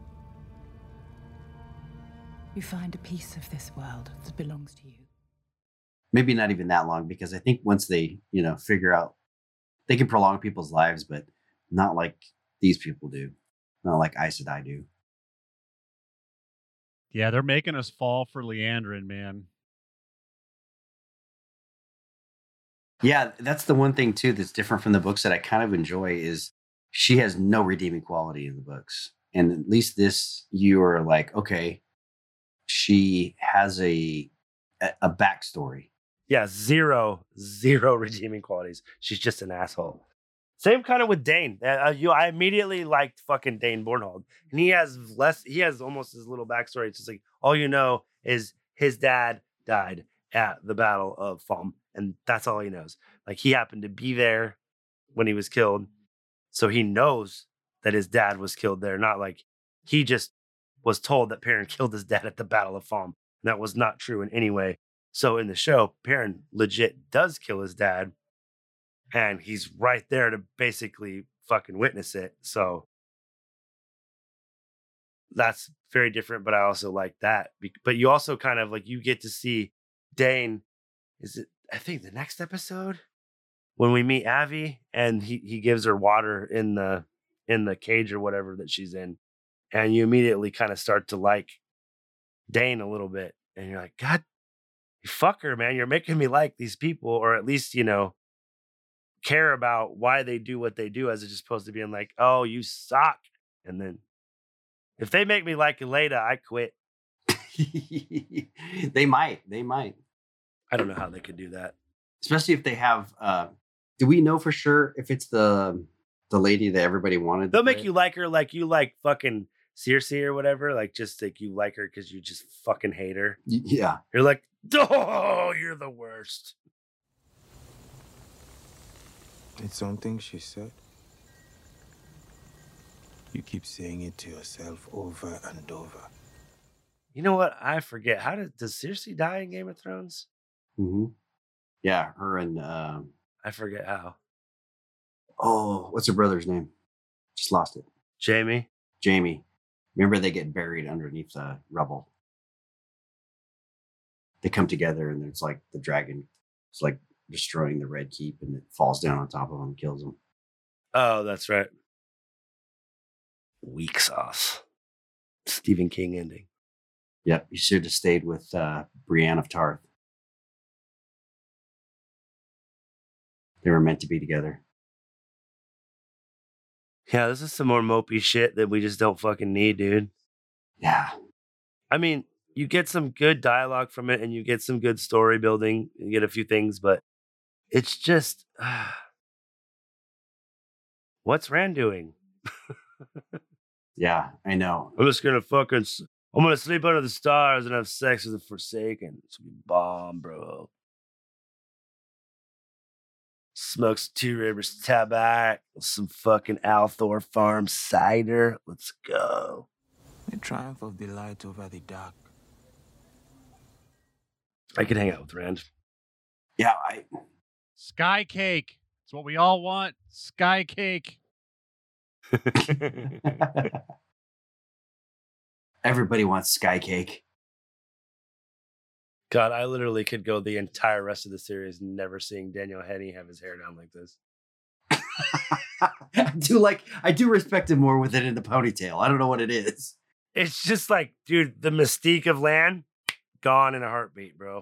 you find a piece of this world that belongs to you. Maybe not even that long, because I think once they, you know, figure out, they can prolong people's lives, but not like these people do. Not like Aes Sedai do. Yeah, they're making us fall for Leandrin, man. Yeah, that's the one thing too that's different from the books that I kind of enjoy is she has no redeeming quality in the books. And at least this, you are like, okay, she has a a, a backstory. Yeah, zero, zero redeeming qualities. She's just an asshole. Same kind of with Dane. Uh, you, I immediately liked fucking Dane Bornhold, and he has less. He has almost as little backstory. It's just like all you know is his dad died at the Battle of Falm, and that's all he knows. Like he happened to be there when he was killed, so he knows that his dad was killed there. Not like he just was told that Perrin killed his dad at the Battle of Falm. And that was not true in any way. So in the show, Perrin legit does kill his dad, and he's right there to basically fucking witness it. So that's very different, but I also like that. But you also kind of like, you get to see Dane, is it, I think the next episode when we meet Avi and he, he gives her water in the, in the cage or whatever that she's in. And you immediately kind of start to like Dane a little bit. And you're like, God, you fucker, man. You're making me like these people, or at least, you know, care about why they do what they do, as it's opposed to being like, oh, you suck. And then if they make me like Elena, I quit. They might. They might. I don't know how they could do that. Especially if they have. Uh, do we know for sure if it's the the lady that everybody wanted? They'll make you like her like you like fucking Cersei or whatever. Like just like you like her because you just fucking hate her. Y- yeah. You're like, oh, you're the worst. It's something she said. You keep saying it to yourself over and over. You know what? I forget. How did does Cersei die in Game of Thrones? Mm-hmm. Yeah, her and um, I forget how. Oh, what's her brother's name? Just lost it. Jamie. Jamie. Remember, they get buried underneath the rubble. They come together, and it's like the dragon. It's like destroying the Red Keep, and it falls down on top of them, and kills them. Oh, that's right. Weak sauce. Stephen King ending. Yep, you should have stayed with uh, Brienne of Tarth. They were meant to be together. Yeah, this is some more mopey shit that we just don't fucking need, dude. Yeah. I mean, you get some good dialogue from it, and you get some good story building. You get a few things, but it's just... Uh, what's Rand doing? Yeah, I know. I'm just gonna fucking... I'm gonna sleep under the stars and have sex with the Forsaken. It's gonna be bomb, bro. Smoke some Two Rivers Tabac, some fucking Althor Farm cider. Let's go. The triumph of the light over the dark. I can hang out with Rand. Yeah, I... Sky cake. It's what we all want. Sky cake. Everybody wants sky cake. God, I literally could go the entire rest of the series never seeing Daniel Henney have his hair down like this. I do like, I do respect him more with it in the ponytail. I don't know what it is. It's just like, dude, the mystique of Lan, gone in a heartbeat, bro.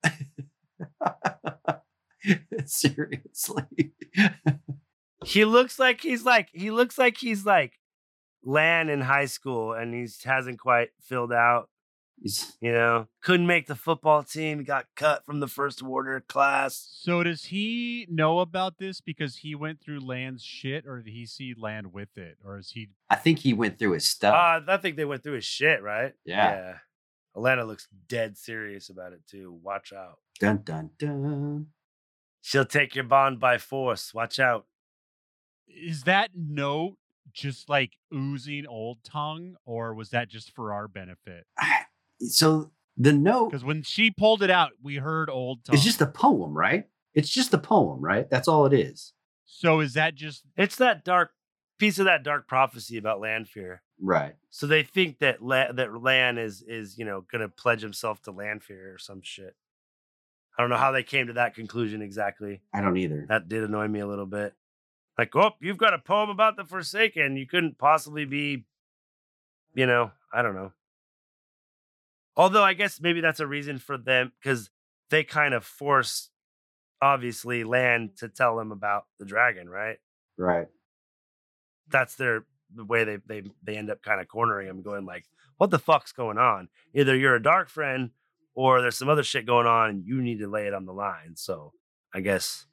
Seriously. He looks like he's like, he looks like he's like Lan in high school, and he hasn't quite filled out. He's, you know, couldn't make the football team. He got cut from the first order class. So does he know about this because he went through Land's shit, or did he see Land with it, or is he? I think he went through his stuff. Uh, I think they went through his shit, right? Yeah. Yeah. Alana looks dead serious about it too. Watch out. Dun dun dun. She'll take your bond by force. Watch out. Is that note just like oozing old tongue, or was that just for our benefit? So the note, because when she pulled it out, we heard old tongue. It's just a poem, right? It's just a poem, right? That's all it is. So is that just? It's that dark piece of that dark prophecy about Lanfear, right? So they think that La- that Lan is is you know gonna pledge himself to Lanfear or some shit. I don't know how they came to that conclusion exactly. I don't either. That did annoy me a little bit. Like, oh, you've got a poem about the Forsaken. You couldn't possibly be, you know, I don't know. Although I guess maybe that's a reason for them, because they kind of force, obviously, Lan to tell them about the dragon, right? Right. That's their the way they they they end up kind of cornering him, going like, what the fuck's going on? Either you're a dark friend, or there's some other shit going on, and you need to lay it on the line. So I guess.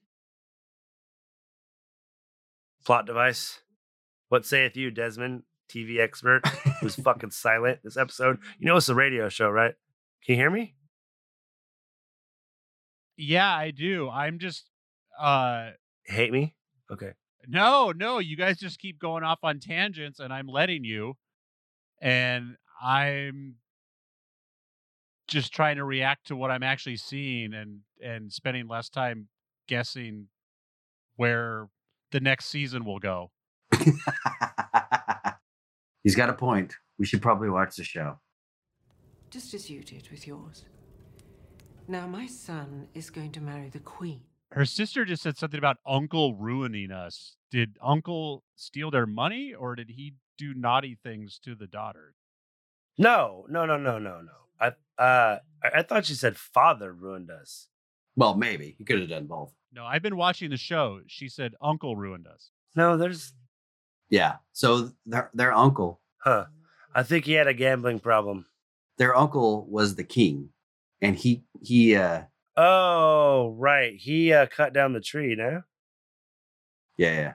Plot device. What saith you, Desmond, T V expert, who's fucking silent this episode? You know it's a radio show, right? Can you hear me? Yeah, I do. I'm just uh hate me? Okay. No, no, you guys just keep going off on tangents, and I'm letting you. And I'm just trying to react to what I'm actually seeing, and and spending less time guessing where the next season will go. He's got a point. We should probably watch the show. Just as you did with yours. Now, my son is going to marry the Queen. Her sister just said something about Uncle ruining us. Did Uncle steal their money, or did he do naughty things to the daughter? No, no, no, no, no, no. I uh, I, I thought she said father ruined us. Well, maybe he could have done both. No, I've been watching the show. She said Uncle ruined us. No, there's Yeah. So their their uncle, huh. I think he had a gambling problem. their uncle was the king, and he he uh Oh, right. He uh, cut down the tree, no? yeah yeah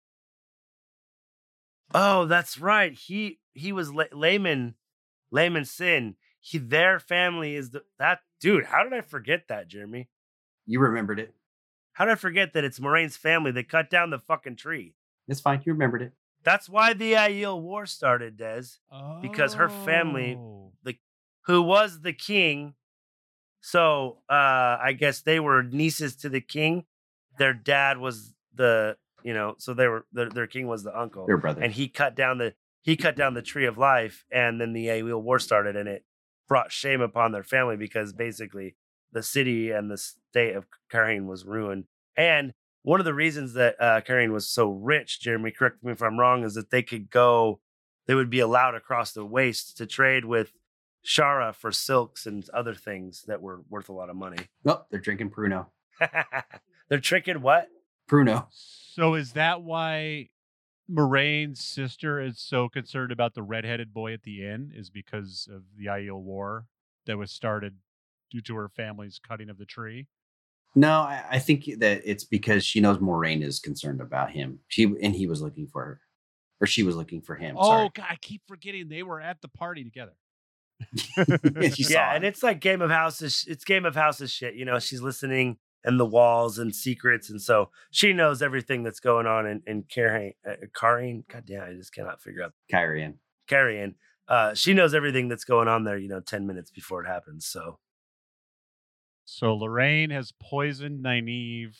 Oh, that's right. He he was La- Layman, Layman Sin. He their family is the that dude. How did I forget that, Jeremy? you remembered it. How did I forget that it's Moraine's family that cut down the fucking tree? It's fine. You remembered it. That's why the Aiel War started, Des. Because her family, Oh. the who was the king, so uh I guess they were nieces to the king. Their dad was the you know, so they were their, their king was the uncle. Their brother. And he cut down the he cut down the tree of life, and then the Aiel War started, and it brought shame upon their family because basically the city and the state of Carine was ruined. And one of the reasons that uh, Carine was so rich, Jeremy, correct me if I'm wrong, is that they could go, they would be allowed across the waste to trade with Shara for silks and other things that were worth a lot of money. Oh, they're drinking Pruno. They're tricking what? Pruno. So is that why Moraine's sister is so concerned about the redheaded boy at the inn? Is because of the Aiel War that was started due to her family's cutting of the tree? No, I, I think that it's because she knows Moraine is concerned about him. She and he was looking for her, or she was looking for him. Oh, Sorry. God, I keep forgetting they were at the party together. She saw Yeah, it. and it's like Game of Houses. It's Game of Houses shit. You know, she's listening and the walls and secrets, and so she knows everything that's going on in in Carine. Uh, Carine, God damn, I just cannot figure out Kyrian. Carrion. Uh, she knows everything that's going on there. You know, ten minutes before it happens. So So Lorraine has poisoned Nynaeve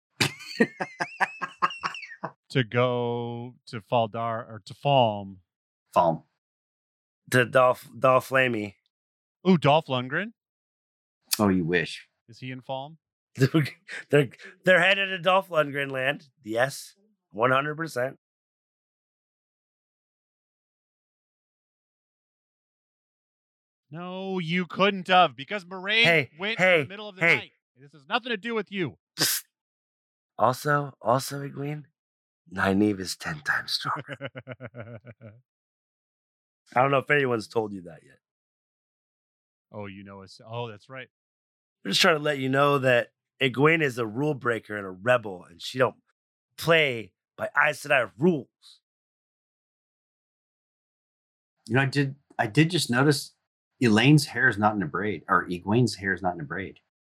to go to Faldar or to Falm. Falm. to Dolph Dolph Flamey. Ooh, Dolph Lundgren. Oh, you wish. Is he in Falm? they're they're headed to Dolph Lundgren land. Yes, one hundred percent. No, you couldn't have, because Moraine Hey, went hey, in the middle of the hey. night. This has nothing to do with you. Also, also, Egwene, Nynaeve is ten times stronger. I don't know if anyone's told you that yet. Oh, you know us. Oh, that's right. I'm just trying to let you know that Egwene is a rule breaker and a rebel, and she don't play by Aes Sedai rules. You know, I did. I did just notice Elaine's hair is not in a braid, or Egwene's hair is not in a braid.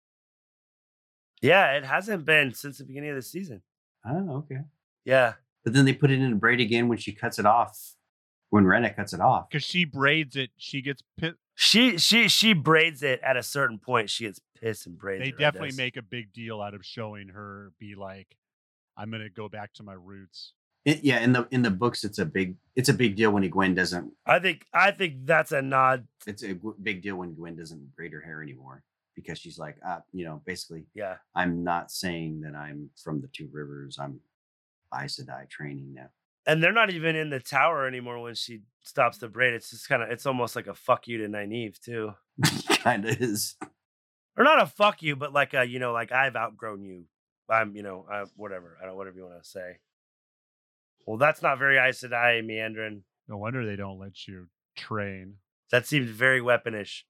Yeah, it hasn't been since the beginning of the season. Oh, okay. Yeah. But then they put it in a braid again when she cuts it off. When Renna cuts it off. Because she braids it, she gets pissed. She she she braids it at a certain point. She gets pissed and braids They it. definitely Des. make a big deal out of showing her be like, I'm gonna go back to my roots. It, yeah, in the in the books, it's a big it's a big deal when Egwene doesn't. I think I think that's a nod. It's a g- big deal when Gwen doesn't braid her hair anymore because she's like, uh, you know, basically, Yeah. I'm not saying that I'm from the Two Rivers. I'm Aes Sedai training now. And they're not even in the tower anymore when she stops the braid. It's just kind of it's almost like a fuck you to Nynaeve too. Kind of is. Or not a fuck you, but like a, you know, like I've outgrown you. I'm, you know, I, whatever. I don't whatever you want to say. Well, that's not very Aes Sedai, Meandrin. No wonder they don't let you train. That seems very weaponish.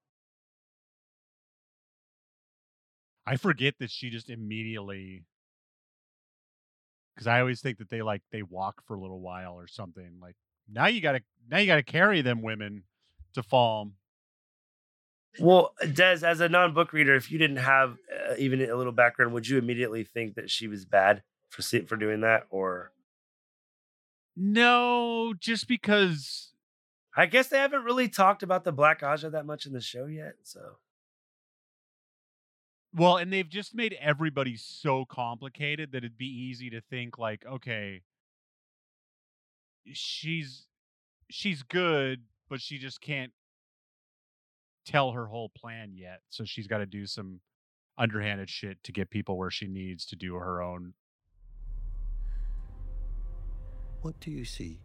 I forget that she just immediately, because I always think that they like they walk for a little while or something. Like now you gotta now you gotta carry them women to Falm. Well, Des, as a non-book reader, if you didn't have uh, even a little background, would you immediately think that she was bad for se- for doing that, or? No, just because I guess they haven't really talked about the Black Aja that much in the show yet. So, well, and they've just made everybody so complicated that it'd be easy to think like, okay, she's she's good, but she just can't tell her whole plan yet. So she's got to do some underhanded shit to get people where she needs to do her own. What do you see?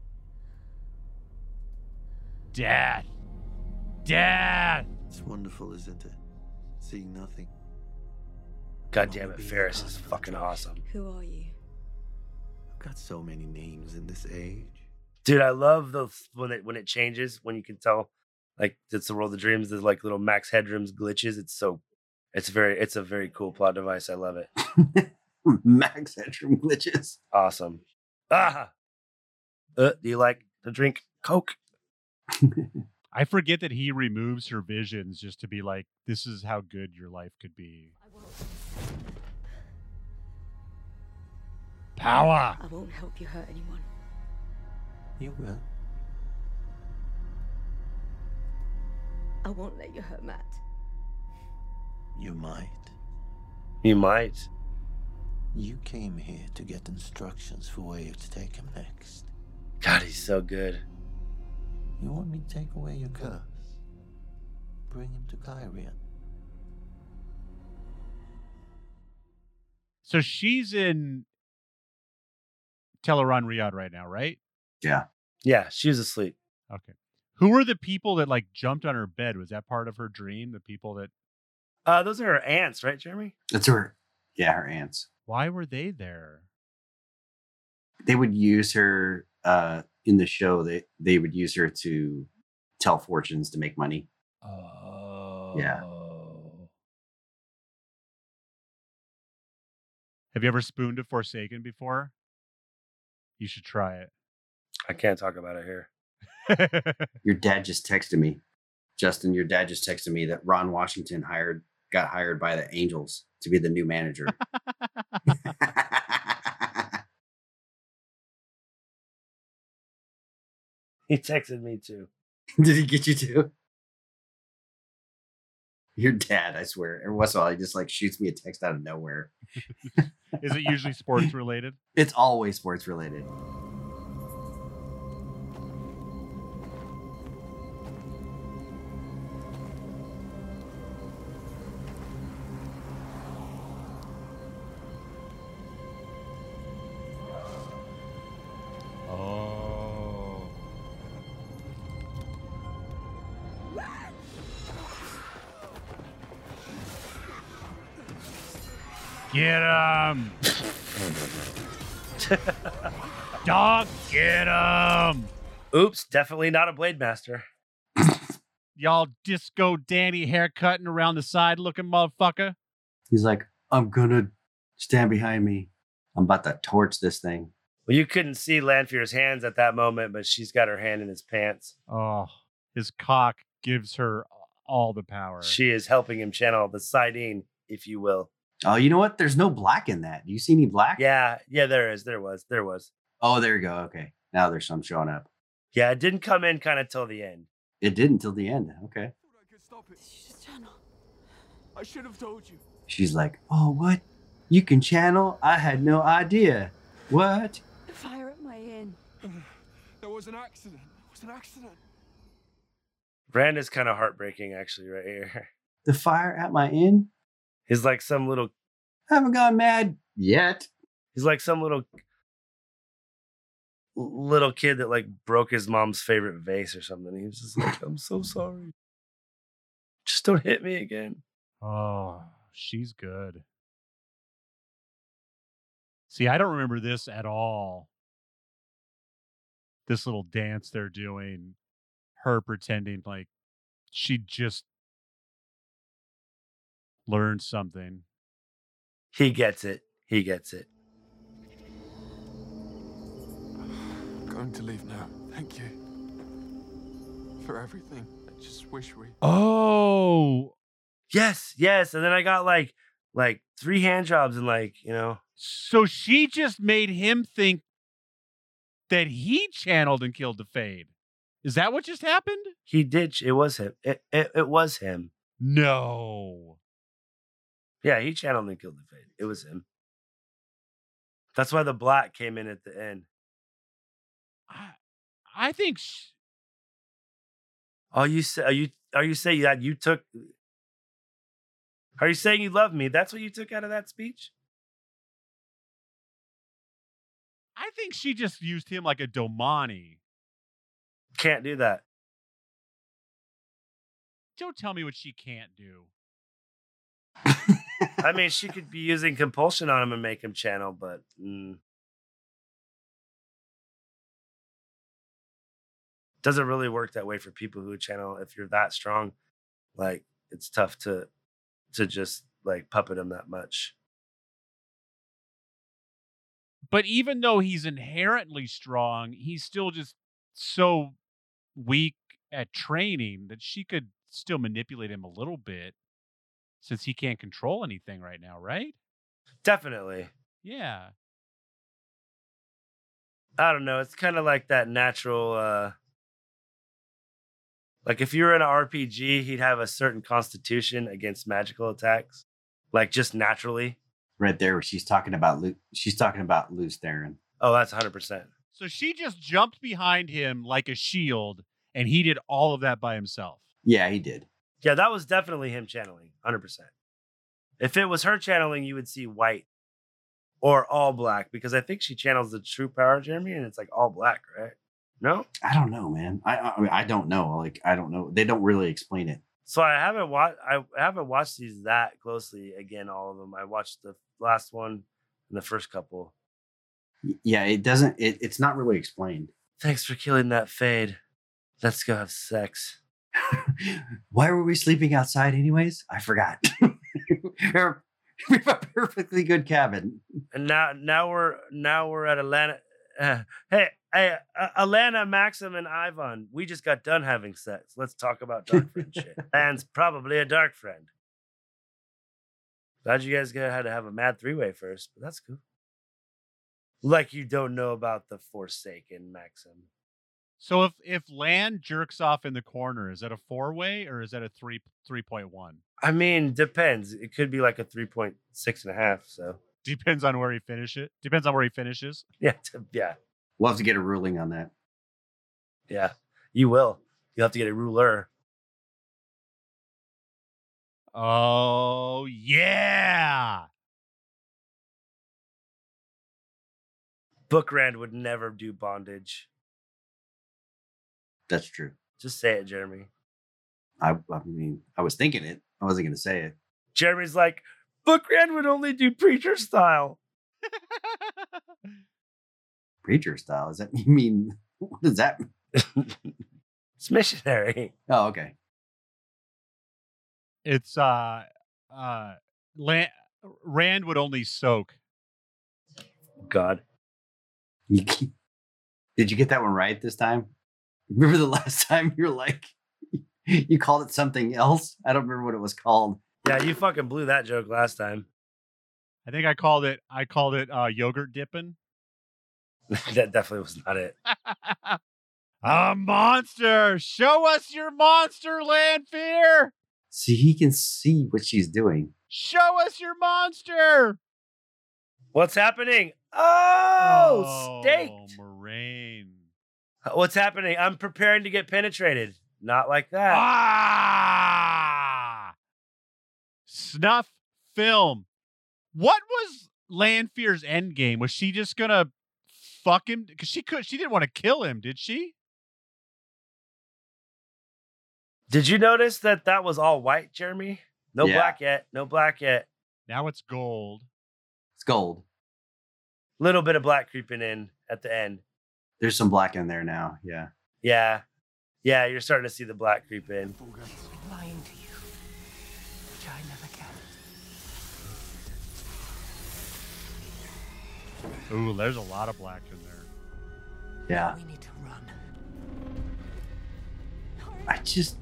Death. Death. It's wonderful, isn't it? Seeing nothing. God damn it, Ferris is fucking awesome. Who are you? I've got so many names in this age. Dude, I love the when it when it changes, when you can tell like it's the world of dreams, there's like little Max Headroom's glitches. It's so it's very it's a very cool plot device. I love it. Max Headroom glitches. Awesome. Ah. Uh, do you like to drink Coke? I forget that he removes her visions just to be like, this is how good your life could be. Power. I won't help you hurt anyone. You will. I won't let you hurt Matt. You might. You might. You came here to get instructions for where you're to take him next. God, he's so good. You want me to take away your curse? Bring him to Kyrian. So she's in Teleron Riyadh right now, right? Yeah. Yeah, she was asleep. Okay. Who were the people that like jumped on her bed? Was that part of her dream? The people that Uh, those are her aunts, right, Jeremy? That's her. Yeah, her aunts. Why were they there? They would use her uh, in the show. They they would use her to tell fortunes to make money. Oh. Yeah. Have you ever spooned a Forsaken before? You should try it. I can't talk about it here. Your dad just texted me. Justin, your dad just texted me that Ron Washington hired got hired by the Angels to be the new manager. He texted me too. Did he get you too? Your dad, I swear. Every once in a while, he just like shoots me a text out of nowhere. Is it usually sports related? It's always sports related. Oh. Get him! Dog, get him! Oops, definitely not a Blade Master. Y'all disco Danny haircutting around the side looking motherfucker. He's like, I'm gonna stand behind me. I'm about to torch this thing. Well, you couldn't see Lanfear's hands at that moment, but she's got her hand in his pants. Oh, his cock gives her all the power. She is helping him channel the Sidene, if you will. Oh, you know what? There's no black in that. Do you see any black? Yeah, yeah, there is. There was. There was. Oh, there you go. Okay. Now there's some showing up. Yeah, it didn't come in kind of till the end. It did until the end. Okay. Stop it. I should have told you. She's like, oh, what? You can channel? I had no idea. What? The fire at my inn. There was an accident. There was an accident. Rand is kind of heartbreaking, actually, right here. The fire at my inn? He's like some little... I haven't gone mad yet. He's like some little... little kid that like broke his mom's favorite vase or something. He was just like, I'm so sorry. Just don't hit me again. Oh, she's good. See, I don't remember this at all. This little dance they're doing, her pretending like she just learned something. He gets it. He gets it. I'm going to leave now. Thank you for everything. I just wish we... Oh, yes, yes. And then I got like like three hand jobs and like, you know. So she just made him think that he channeled and killed the Fade. Is that what just happened? He did. It was him. It, it, it was him. No. Yeah, he channeled and killed the Fade. It was him. That's why the black came in at the end. I, I think. Sh- oh, you say? Are you? Are you saying that you took? Are you saying you love me? That's what you took out of that speech? I think she just used him like a Domani. Can't do that. Don't tell me what she can't do. I mean, she could be using compulsion on him and make him channel, but mm, doesn't really work that way for people who channel. If you're that strong, like it's tough to to just like puppet him that much. But even though he's inherently strong, he's still just so weak at training that she could still manipulate him a little bit since he can't control anything right now, right? Definitely. Yeah. I don't know. It's kind of like that natural, uh, like if you were in an R P G, he'd have a certain constitution against magical attacks, like just naturally. Right there, where she's talking about Lu- she's talking about Luce Theron. Oh, that's one hundred percent. So she just jumped behind him like a shield, and he did all of that by himself. Yeah, he did. Yeah, that was definitely him channeling, one hundred percent. If it was her channeling, you would see white or all black, because I think she channels the true power, Jeremy, and it's like all black, right? No? I don't know, man. I I, mean, I don't know. Like I don't know. They don't really explain it. So I haven't watched. I haven't watched these that closely. Again, all of them. I watched the last one and the first couple. Yeah, it doesn't. It, it's not really explained. Thanks for killing that fade. Let's go have sex. Why were we sleeping outside, anyways? I forgot. We have a perfectly good cabin. And now, now we're now we're at Atlanta. Uh, hey, hey, uh, Alana, Maxim, and Ivan. We just got done having sex. Let's talk about dark friend shit. Lan's probably a dark friend. Glad you guys had to have a mad three-way first, but that's cool. Like you don't know about the Forsaken, Maxim. So if if Lan jerks off in the corner, is that a four-way or is that a three three point one? I mean, depends. It could be like a three point six and a half. So depends on where he finishes. Depends on where he finishes. Yeah, t- yeah. We'll have to get a ruling on that. Yeah, you will. You'll have to get a ruler. Oh yeah. Bookrand would never do bondage. That's true. Just say it, Jeremy. I, I mean, I was thinking it. I wasn't going to say it. Jeremy's like, Bookrand would only do preacher style. Preacher style? Does that mean, what does that mean? It's missionary. Oh, okay. It's, uh, uh, Lan- Rand would only soak. God. You, did you get that one right this time? Remember the last time you were like, you called it something else? I don't remember what it was called. Yeah, you fucking blew that joke last time. I think I called it, I called it uh, yogurt dipping. That definitely was not it. A monster! Show us your monster, Lanfear! See, he can see what she's doing. Show us your monster! What's happening? Oh, oh staked. Moraine. What's happening? I'm preparing to get penetrated. Not like that. Ah! Snuff film. What was Lanfear's end game? Was she just gonna fuck him? Because she could. She didn't want to kill him, did she? Did you notice that that was all white, Jeremy? No Yeah. black yet. No black yet. Now it's gold. It's gold. Little bit of black creeping in at the end. There's some black in there now. Yeah. Yeah. Yeah, you're starting to see the black creep in. Lying to you, which I never can. Ooh, there's a lot of black in there. Yeah. We need to run. I just.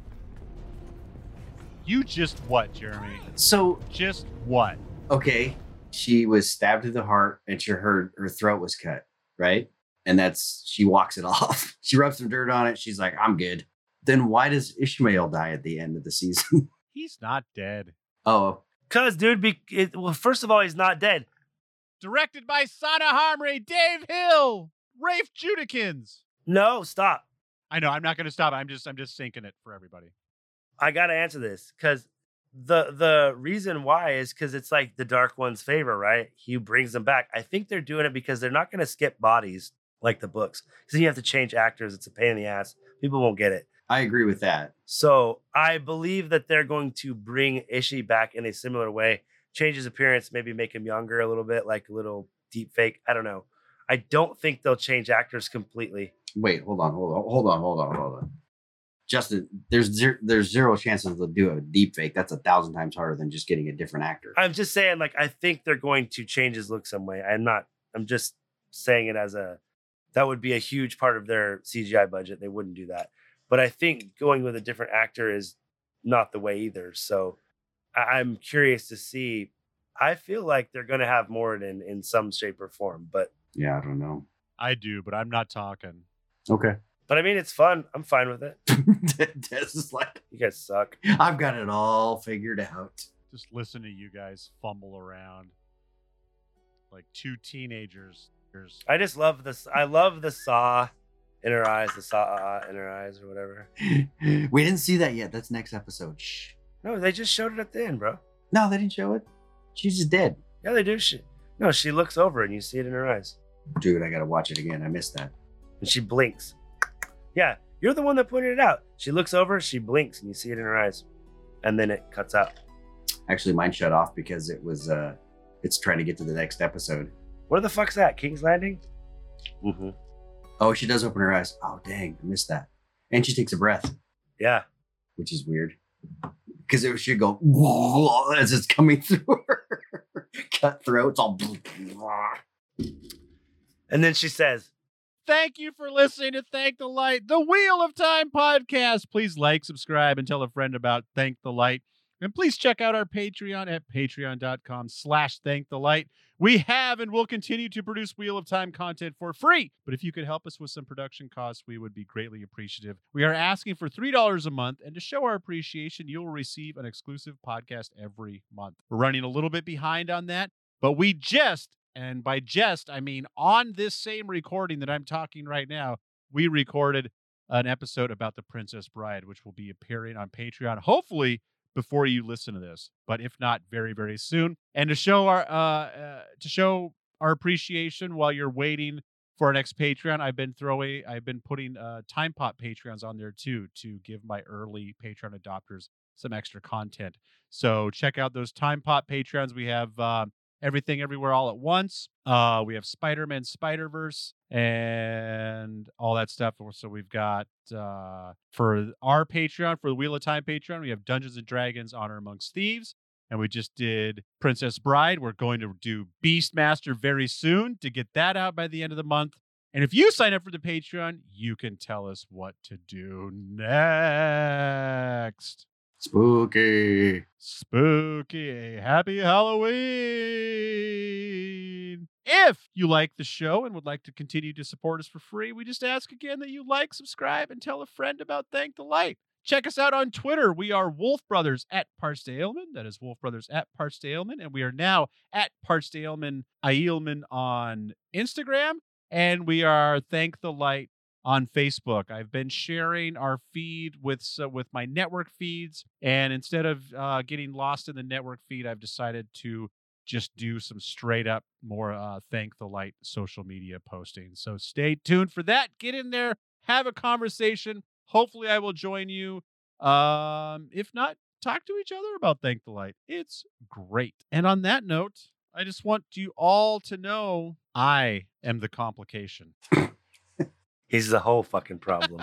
You just what, Jeremy? So. Just what? Okay. She was stabbed to the heart and she, her, her throat was cut, right? And that's, she walks it off. She rubs some dirt on it. She's like, I'm good. Then why does Ishmael die at the end of the season? He's not dead. Oh. Cause, dude, be, it, well, first of all, he's not dead. Directed by Sana Harmony, Dave Hill, Rafe Judikins. No, stop. I know, I'm not going to stop. I'm just, I'm just sinking it for everybody. I got to answer this because the the reason why is because it's like the Dark One's favor, right? He brings them back. I think they're doing it because they're not going to skip bodies like the books. Because then you have to change actors. It's a pain in the ass. People won't get it. I agree with that. So I believe that they're going to bring Ishii back in a similar way, change his appearance, maybe make him younger a little bit, like a little deep fake. I don't know. I don't think they'll change actors completely. Wait, hold on, hold on, hold on, hold on, hold on. Justin, there's zero, there's zero chances they'll do a deep fake. That's a thousand times harder than just getting a different actor. I'm just saying, like, I think they're going to change his look some way. I'm not, I'm just saying it as a, that would be a huge part of their C G I budget. They wouldn't do that. But I think going with a different actor is not the way either. So I- I'm curious to see. I feel like they're going to have Morden in, in some shape or form, but yeah, I don't know. I do, but I'm not talking. Okay. But I mean, it's fun. I'm fine with it. Des is like, you guys suck. I've got it all figured out. Just listen to you guys fumble around like two teenagers. I just love this. I love the saw in her eyes, the saw in her eyes or whatever. We didn't see that yet. That's next episode. Shh. No, they just showed it at the end, bro. No, they didn't show it. She's just dead. Yeah, they do. She, no, she looks over and you see it in her eyes. Dude, I got to watch it again. I missed that. And she blinks. Yeah, you're the one that pointed it out. She looks over, she blinks, and you see it in her eyes. And then it cuts out. Actually, mine shut off because it was, uh, it's trying to get to the next episode. Where the fuck's that? King's Landing? Mm-hmm. Oh, she does open her eyes. Oh, dang, I missed that. And she takes a breath. Yeah. Which is weird. Because it should go whoa, as it's coming through her. Cut throats, all. And then she says, thank you for listening to Thank the Light, the Wheel of Time podcast. Please like, subscribe, and tell a friend about Thank the Light. And please check out our Patreon at patreon.com slash thank the light. We have and will continue to produce Wheel of Time content for free. But if you could help us with some production costs, we would be greatly appreciative. We are asking for three dollars a month. And to show our appreciation, you'll receive an exclusive podcast every month. We're running a little bit behind on that, but we just, and by just, I mean on this same recording that I'm talking right now, we recorded an episode about The Princess Bride, which will be appearing on Patreon, hopefully before you listen to this, but if not, very, very soon. And to show our uh, uh, to show our appreciation while you're waiting for our next Patreon, I've been throwing, I've been putting uh, Time Pop Patreons on there too to give my early Patreon adopters some extra content. So check out those Time Pop Patreons. We have uh, Everything Everywhere All at Once. Uh, we have Spider-Man Spider-Verse and all that stuff. So we've got uh, for our Patreon, for the Wheel of Time Patreon, we have Dungeons and Dragons Honor Amongst Thieves. And we just did Princess Bride. We're going to do Beastmaster very soon to get that out by the end of the month. And if you sign up for the Patreon, you can tell us what to do next. Spooky. Spooky. Happy Halloween. If you like the show and would like to continue to support us for free, we just ask again that you like, subscribe, and tell a friend about Thank the Light. Check us out on Twitter. We are Wolf Brothers at Parts to Ailman. That is Wolf Brothers at Parts to Ailman. And we are now at Parts to Ailman, Ailman on Instagram. And we are Thank the Light on Facebook. I've been sharing our feed with uh, with my network feeds, and instead of uh, getting lost in the network feed, I've decided to just do some straight up more uh, Thank the Light social media posting. So stay tuned for that. Get in there, have a conversation. Hopefully I will join you. Um, if not, talk to each other about Thank the Light. It's great. And on that note, I just want you all to know I am the complication. He's the whole fucking problem.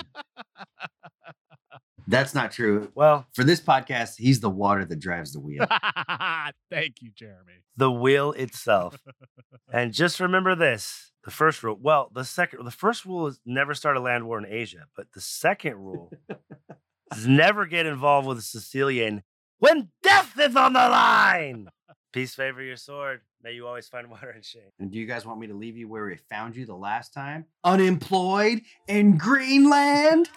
That's not true. Well, for this podcast, he's the water that drives the wheel. Thank you, Jeremy. The wheel itself. And just remember this. The first rule. Well, the second, the first rule is never start a land war in Asia. But the second rule is never get involved with a Sicilian when death is on the line. Peace favor your sword. May you always find water and shade. And do you guys want me to leave you where we found you the last time? Unemployed in Greenland?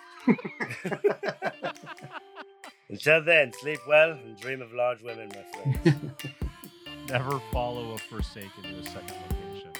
Until then, sleep well and dream of large women, my friends. Never follow a Forsaken to a second location.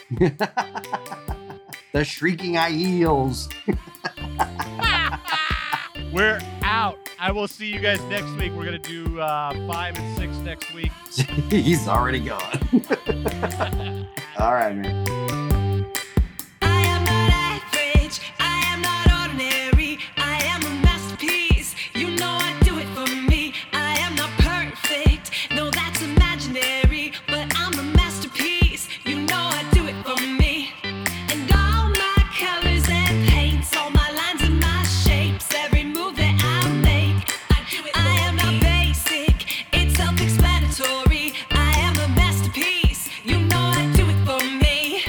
The Shrieking Eels. We're out. I will see you guys next week. We're going to do uh, five and six next week. He's already gone. All right, man. I am not average. I am not ordinary. I am a masterpiece. You know I do it for me. I am not perfect. No, that's imaginary. But I'm a masterpiece. You know I do it for me. And all my colors and paints, all my lines and my shapes, every move that I make, I do it. I am not basic. It's self-explanatory. I am a masterpiece. You know I do it for me.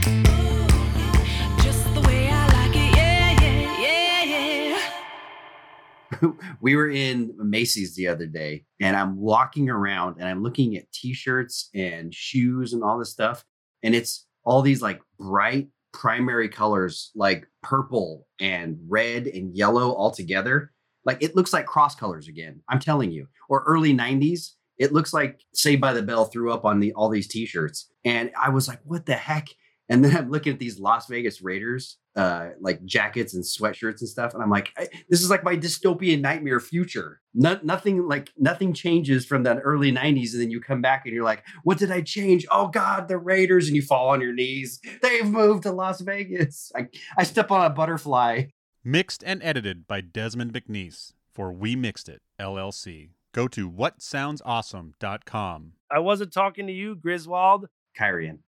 Ooh, just the way I like it. Yeah, yeah, yeah, yeah. We were in Macy's the other day, and I'm walking around and I'm looking at t-shirts and shoes and all this stuff. And it's all these like bright primary colors, like purple and red and yellow all together. Like it looks like cross colors again. I'm telling you. Or early nineties. It looks like Saved by the Bell threw up on the all these t-shirts. And I was like, what the heck? And then I'm looking at these Las Vegas Raiders, uh, like jackets and sweatshirts and stuff. And I'm like, I, this is like my dystopian nightmare future. No, nothing like nothing changes from that early nineties. And then you come back and you're like, what did I change? Oh God, the Raiders. And you fall on your knees. They've moved to Las Vegas. I, I step on a butterfly. Mixed and edited by Desmond McNeese for We Mixed It, L L C. Go to what sounds awesome dot com. I wasn't talking to you, Griswold. Kyrian.